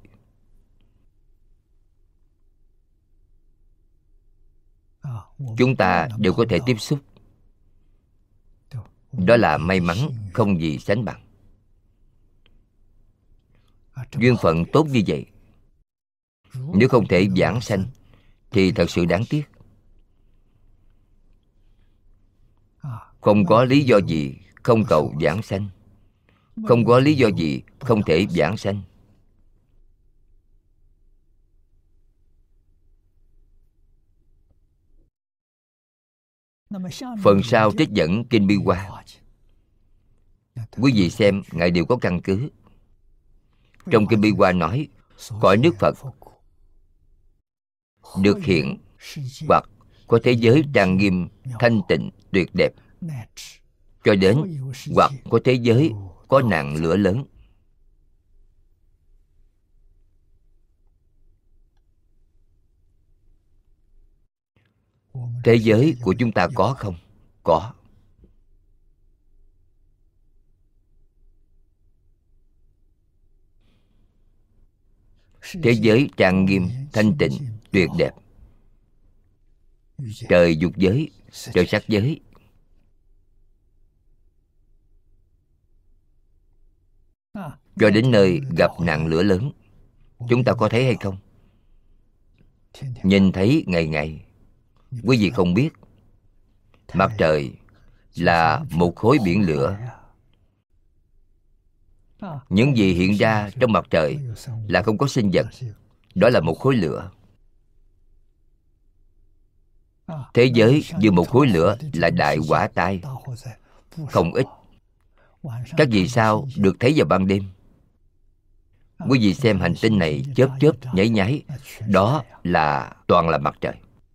Chúng ta đều có thể tiếp xúc. Đó là may mắn không gì sánh bằng. Duyên phận tốt như vậy, nếu không thể giảng sanh thì thật sự đáng tiếc. Không có lý do gì không cầu giảng sanh, không có lý do gì không thể giảng sanh. Phần sau trích dẫn Kinh Bi Hoa, quý vị xem Ngài đều có căn cứ. Trong Kinh Bi Hoa nói, cõi nước Phật được hiện hoặc có thế giới trang nghiêm, thanh tịnh, tuyệt đẹp, cho đến hoặc có thế giới có nạn lửa lớn. Thế giới của chúng ta có không? Có. Thế giới trang nghiêm, thanh tịnh, tuyệt đẹp. Trời dục giới, trời sắc giới. Cho đến nơi gặp nạn lửa lớn, chúng ta có thấy hay không? Nhìn thấy ngày ngày. Quý vị không biết, mặt trời là một khối biển lửa. Những gì hiện ra trong mặt trời là không có sinh vật, đó là một khối lửa. Thế giới như một khối lửa là đại hỏa tai, không ít. Các vì sao được thấy vào ban đêm? Quý vị xem hành tinh này chớp chớp nháy nháy, đó là toàn là mặt trời.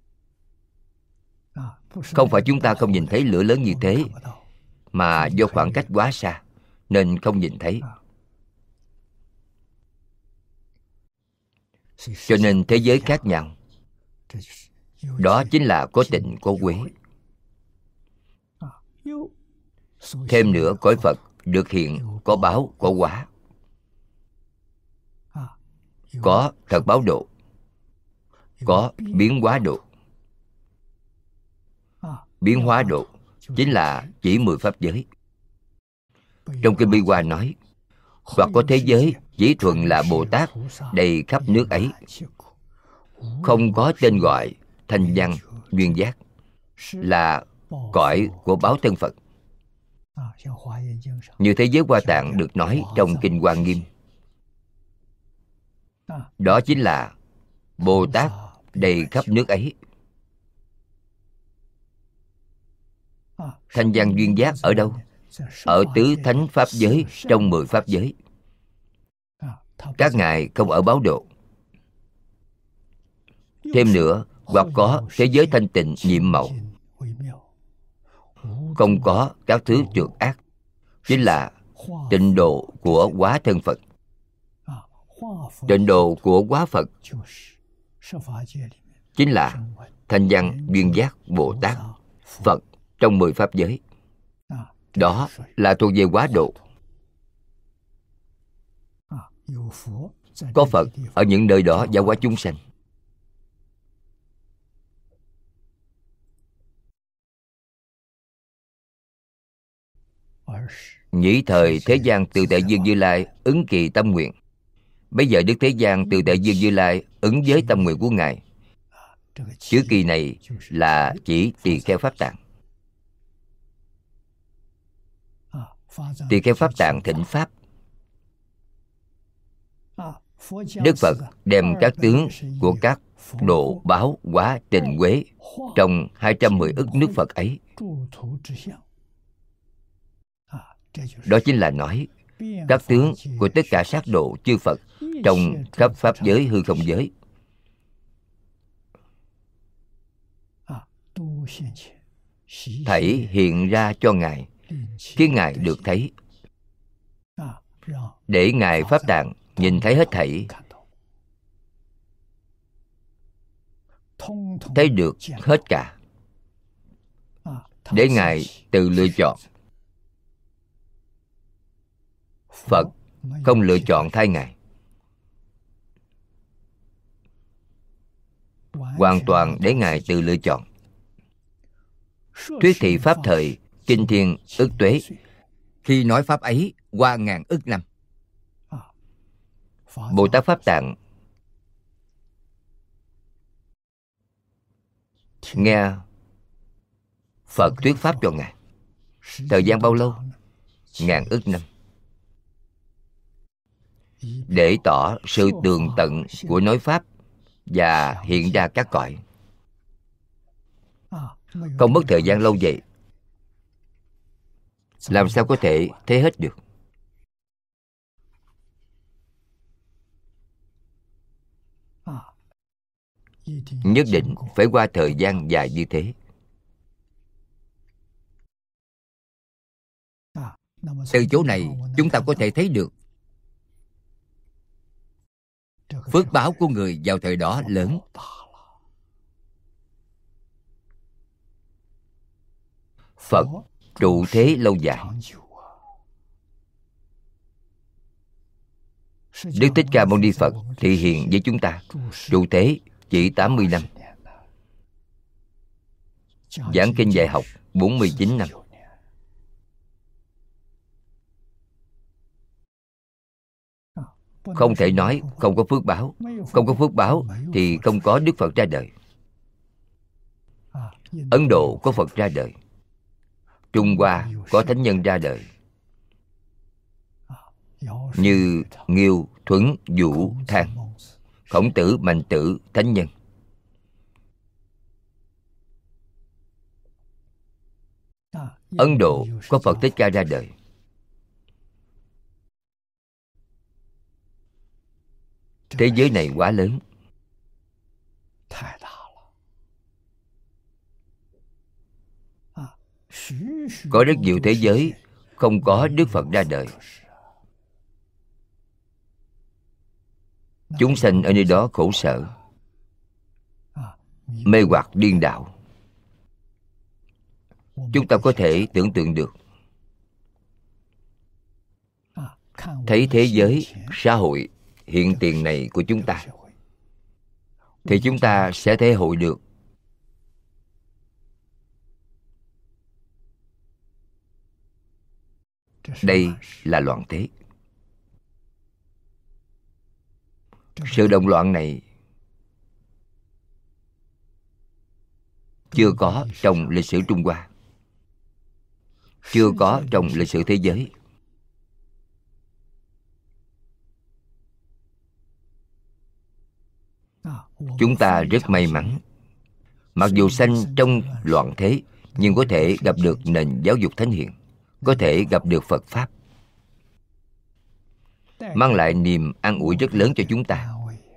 Không phải chúng ta không nhìn thấy lửa lớn như thế, mà do khoảng cách quá xa nên không nhìn thấy. Cho nên thế giới khác nhau. Đó chính là có tịnh có quế. Thêm nữa, cõi Phật được hiện có báo có quả. Có thật báo độ, có biến hóa độ. Biến hóa độ chính là chỉ mười pháp giới. Trong Kinh Bi Hoa nói, hoặc có thế giới chỉ thuần là Bồ Tát đầy khắp nước ấy, không có tên gọi thanh văn duyên giác, là cõi của báo thân Phật. Như thế giới Hoa Tạng được nói trong Kinh Hoa Nghiêm, đó chính là Bồ Tát đầy khắp nước ấy. Thanh văn duyên giác ở đâu? Ở tứ thánh pháp giới, trong mười pháp giới. Các ngài không ở báo độ. Thêm nữa, hoặc có thế giới thanh tịnh nhiệm màu, không có các thứ trượt ác, chính là tịnh độ của hóa thân Phật. Tịnh độ của hóa Phật chính là thanh văn duyên giác Bồ Tát Phật trong mười pháp giới. Đó là thuộc về hóa độ. Có Phật ở những nơi đó giáo hóa chúng sanh. Nhĩ thời thế gian Từ Tại Dương Như Lai ứng kỳ tâm nguyện. Bây giờ Đức Thế Gian Từ Tại Dương Như Lai ứng với tâm nguyện của Ngài. Chữ kỳ này là chỉ tỳ kheo Pháp Tạng. thì cái Pháp Tạng Thỉnh Pháp, Đức Phật đem các tướng của các độ báo hóa tình quế trong hai trăm mười ức nước Phật ấy. Đó chính là nói các tướng của tất cả sát độ chư Phật trong khắp Pháp giới hư không giới thảy hiện ra cho Ngài, khiến Ngài được thấy, để Ngài Pháp Tạng nhìn thấy hết thảy, thấy được hết cả, để Ngài tự lựa chọn. Phật không lựa chọn thay Ngài, hoàn toàn để Ngài tự lựa chọn. Thuyết thị Pháp thời kinh thiên ức tuế. Khi nói Pháp ấy qua ngàn ức năm, Bồ Tát Pháp Tạng nghe Phật thuyết Pháp cho Ngài. Thời gian bao lâu? Ngàn ức năm. Để tỏ sự tường tận của nói Pháp và hiện ra các cõi. Không mất thời gian lâu vậy, làm sao có thể thấy hết được? Nhất định phải qua thời gian dài như thế. Từ chỗ này chúng ta có thể thấy được phước báo của người vào thời đó lớn. Phật trụ thế lâu dài. Đức Thích Ca Mâu Ni Phật thị hiện với chúng ta trụ thế chỉ tám mươi năm, giảng kinh dạy học bốn mươi chín năm. Không thể nói không có phước báo. Không có phước báo thì không có Đức Phật ra đời. Ấn Độ có Phật ra đời, Trung Hoa có thánh nhân ra đời, như Nghiêu, Thuấn, Vũ, Thang, Khổng Tử, Mạnh Tử, thánh nhân. Ấn Độ có Phật Thích Ca ra đời. Thế giới này quá lớn. Có rất nhiều thế giới không có Đức Phật ra đời. Chúng sanh ở nơi đó khổ sở, mê hoặc điên đạo. Chúng ta có thể tưởng tượng được. Thấy thế giới, xã hội hiện tiền này của chúng ta, thì chúng ta sẽ thể hội được đây là loạn thế. Sự động loạn này chưa có trong lịch sử Trung Hoa, chưa có trong lịch sử thế giới. Chúng ta rất may mắn. Mặc dù sanh trong loạn thế, nhưng có thể gặp được nền giáo dục thánh hiền, có thể gặp được Phật Pháp, mang lại niềm an ủi rất lớn cho chúng ta.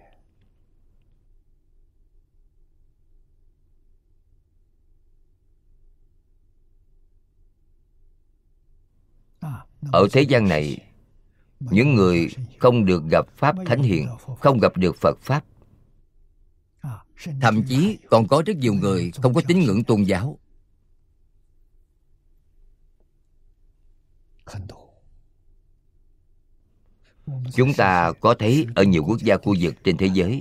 Ở thế gian này, những người không được gặp Pháp thánh hiền, không gặp được Phật Pháp, thậm chí còn có rất nhiều người không có tín ngưỡng tôn giáo. Chúng ta có thấy ở nhiều quốc gia khu vực trên thế giới,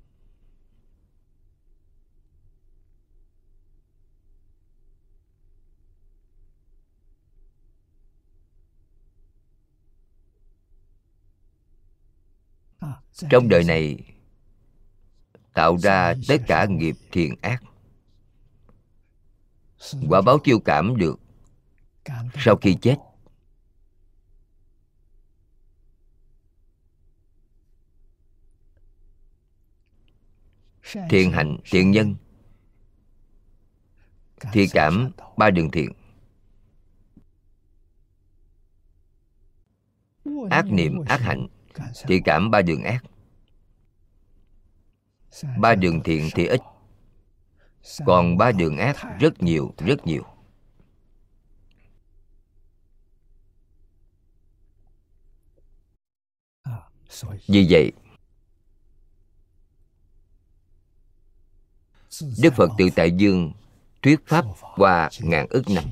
trong đời này tạo ra tất cả nghiệp thiện ác, quả báo chiêu cảm được sau khi chết thiện hạnh, thiện nhân thì cảm ba đường thiện. Ác niệm, ác hạnh thì cảm ba đường ác. Ba đường thiện thì ít, còn ba đường ác rất nhiều, rất nhiều. Vì vậy, Đức Phật Tự Tại Dương thuyết pháp qua ngàn ức năm.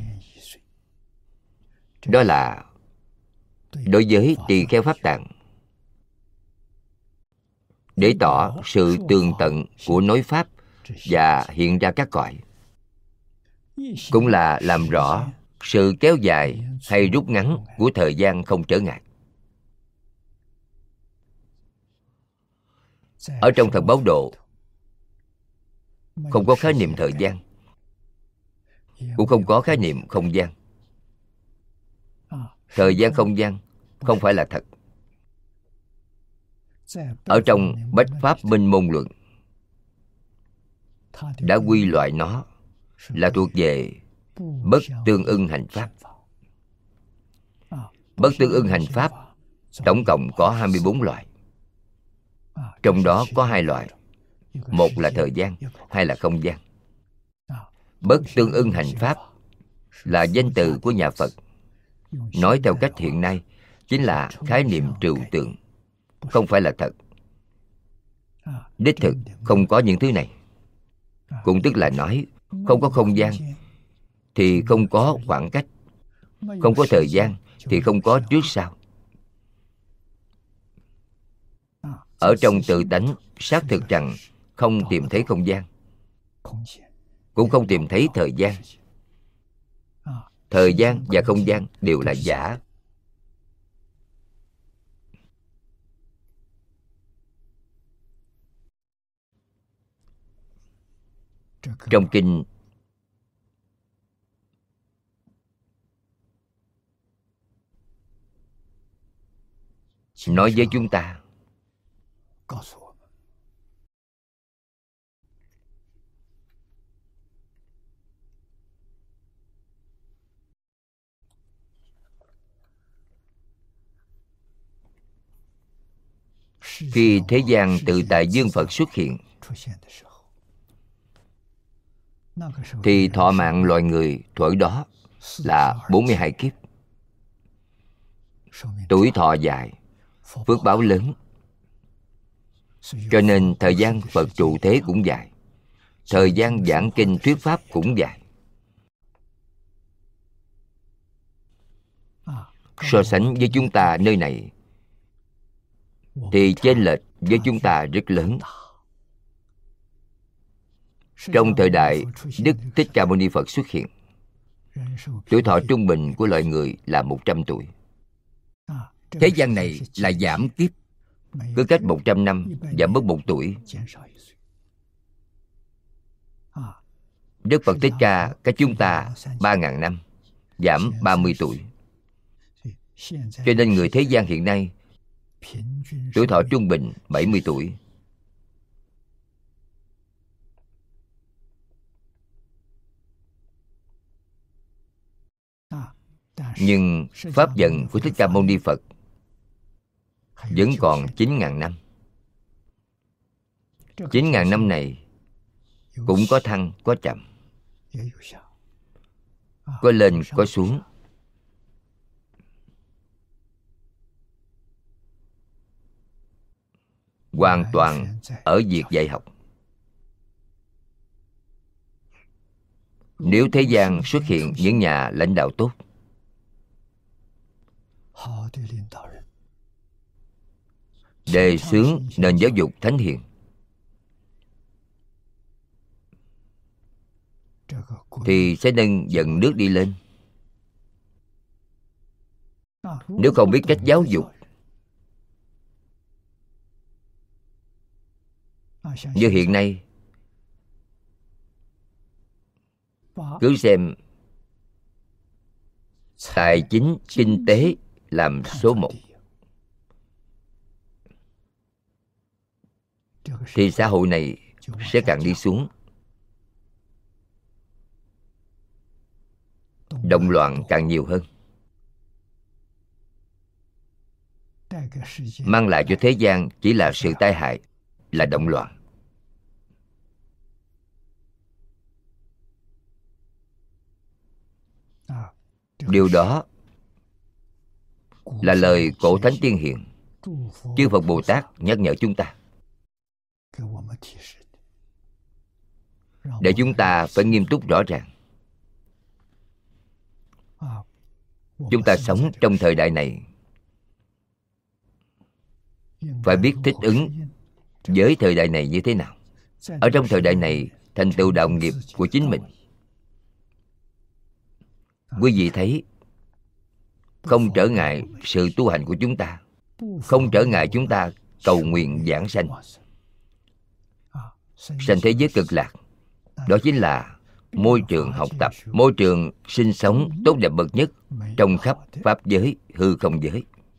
Đó là đối với tỳ kheo Pháp Tạng, để tỏ sự tường tận của nói pháp và hiện ra các cõi, cũng là làm rõ sự kéo dài hay rút ngắn của thời gian không trở ngại. Ở trong Thật Báo Độ không có khái niệm thời gian, cũng không có khái niệm không gian. Thời gian không gian không phải là thật. Ở trong Bách Pháp Minh Môn Luận đã quy loại nó là thuộc về bất tương ưng hành pháp. Bất tương ưng hành pháp tổng cộng có hai mươi bốn loại. Trong đó có hai loại, một là thời gian, hai là không gian. Bất tương ưng hành pháp là danh từ của nhà Phật. Nói theo cách hiện nay chính là khái niệm trừu tượng, không phải là thật. Đích thực không có những thứ này. Cũng tức là nói không có không gian thì không có khoảng cách, không có thời gian thì không có trước sau. Ở trong tự tánh xác thực rằng không tìm thấy không gian, cũng không tìm thấy thời gian. Thời gian và không gian đều là giả. Trong kinh nói với chúng ta, khi thế gian Tự Tại Dương Phật xuất hiện thì thọ mạng loài người thuở đó là bốn mươi hai kiếp. Tuổi thọ dài, phước báo lớn, cho nên thời gian Phật trụ thế cũng dài, thời gian giảng kinh thuyết pháp cũng dài. So sánh với chúng ta nơi này thì chênh lệch với chúng ta rất lớn. Trong thời đại Đức Thích Ca Mâu Ni Phật xuất hiện, tuổi thọ trung bình của loài người là một trăm tuổi. Thế gian này là giảm kiếp, Cứ cách một trăm năm giảm bớt một tuổi. Đức Phật Thích Ca cách chúng ta ba ngàn năm, giảm ba mươi tuổi. Cho nên người thế gian hiện nay tuổi thọ trung bình bảy mươi tuổi. Nhưng pháp vận của Thích Ca Mâu Ni Phật vẫn còn chín ngàn năm. Chín ngàn năm này cũng có thăng, có chậm, có lên, có xuống. Hoàn toàn ở việc dạy học. Nếu thế gian xuất hiện những nhà lãnh đạo tốt, đề xướng nền giáo dục thánh hiền, thì sẽ nâng dần nước đi lên. Nếu không biết cách giáo dục, như hiện nay, cứ xem tài chính, kinh tế làm số một, thì xã hội này sẽ càng đi xuống. Động loạn càng nhiều hơn, mang lại cho thế gian chỉ là sự tai hại, là động loạn. Điều đó là lời cổ thánh tiên hiền, chư Phật Bồ Tát nhắc nhở chúng ta, để chúng ta phải nghiêm túc rõ ràng. Chúng ta sống trong thời đại này, phải biết thích ứng với thời đại này như thế nào. Ở trong thời đại này, thành tựu đạo nghiệp của chính mình. Quý vị thấy, không trở ngại sự tu hành của chúng ta, không trở ngại chúng ta cầu nguyện giảng sanh, sanh thế giới cực lạc. Đó chính là môi trường học tập, môi trường sinh sống tốt đẹp bậc nhất trong khắp pháp giới, hư không giới.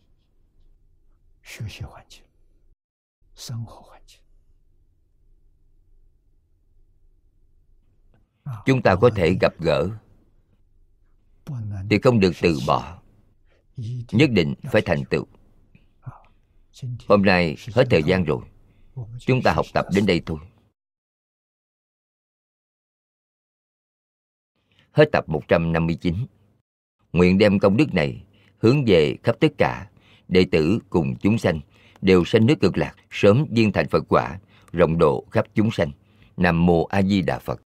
Chúng ta có thể gặp gỡ thì không được từ bỏ, nhất định phải thành tựu. Hôm nay hết thời gian rồi, chúng ta học tập đến đây thôi. Hết tập một trăm năm mươi chín. Nguyện đem công đức này hướng về khắp tất cả đệ tử cùng chúng sanh đều sanh nước cực lạc, sớm viên thành Phật quả, rộng độ khắp chúng sanh. Nam mô A Di Đà Phật.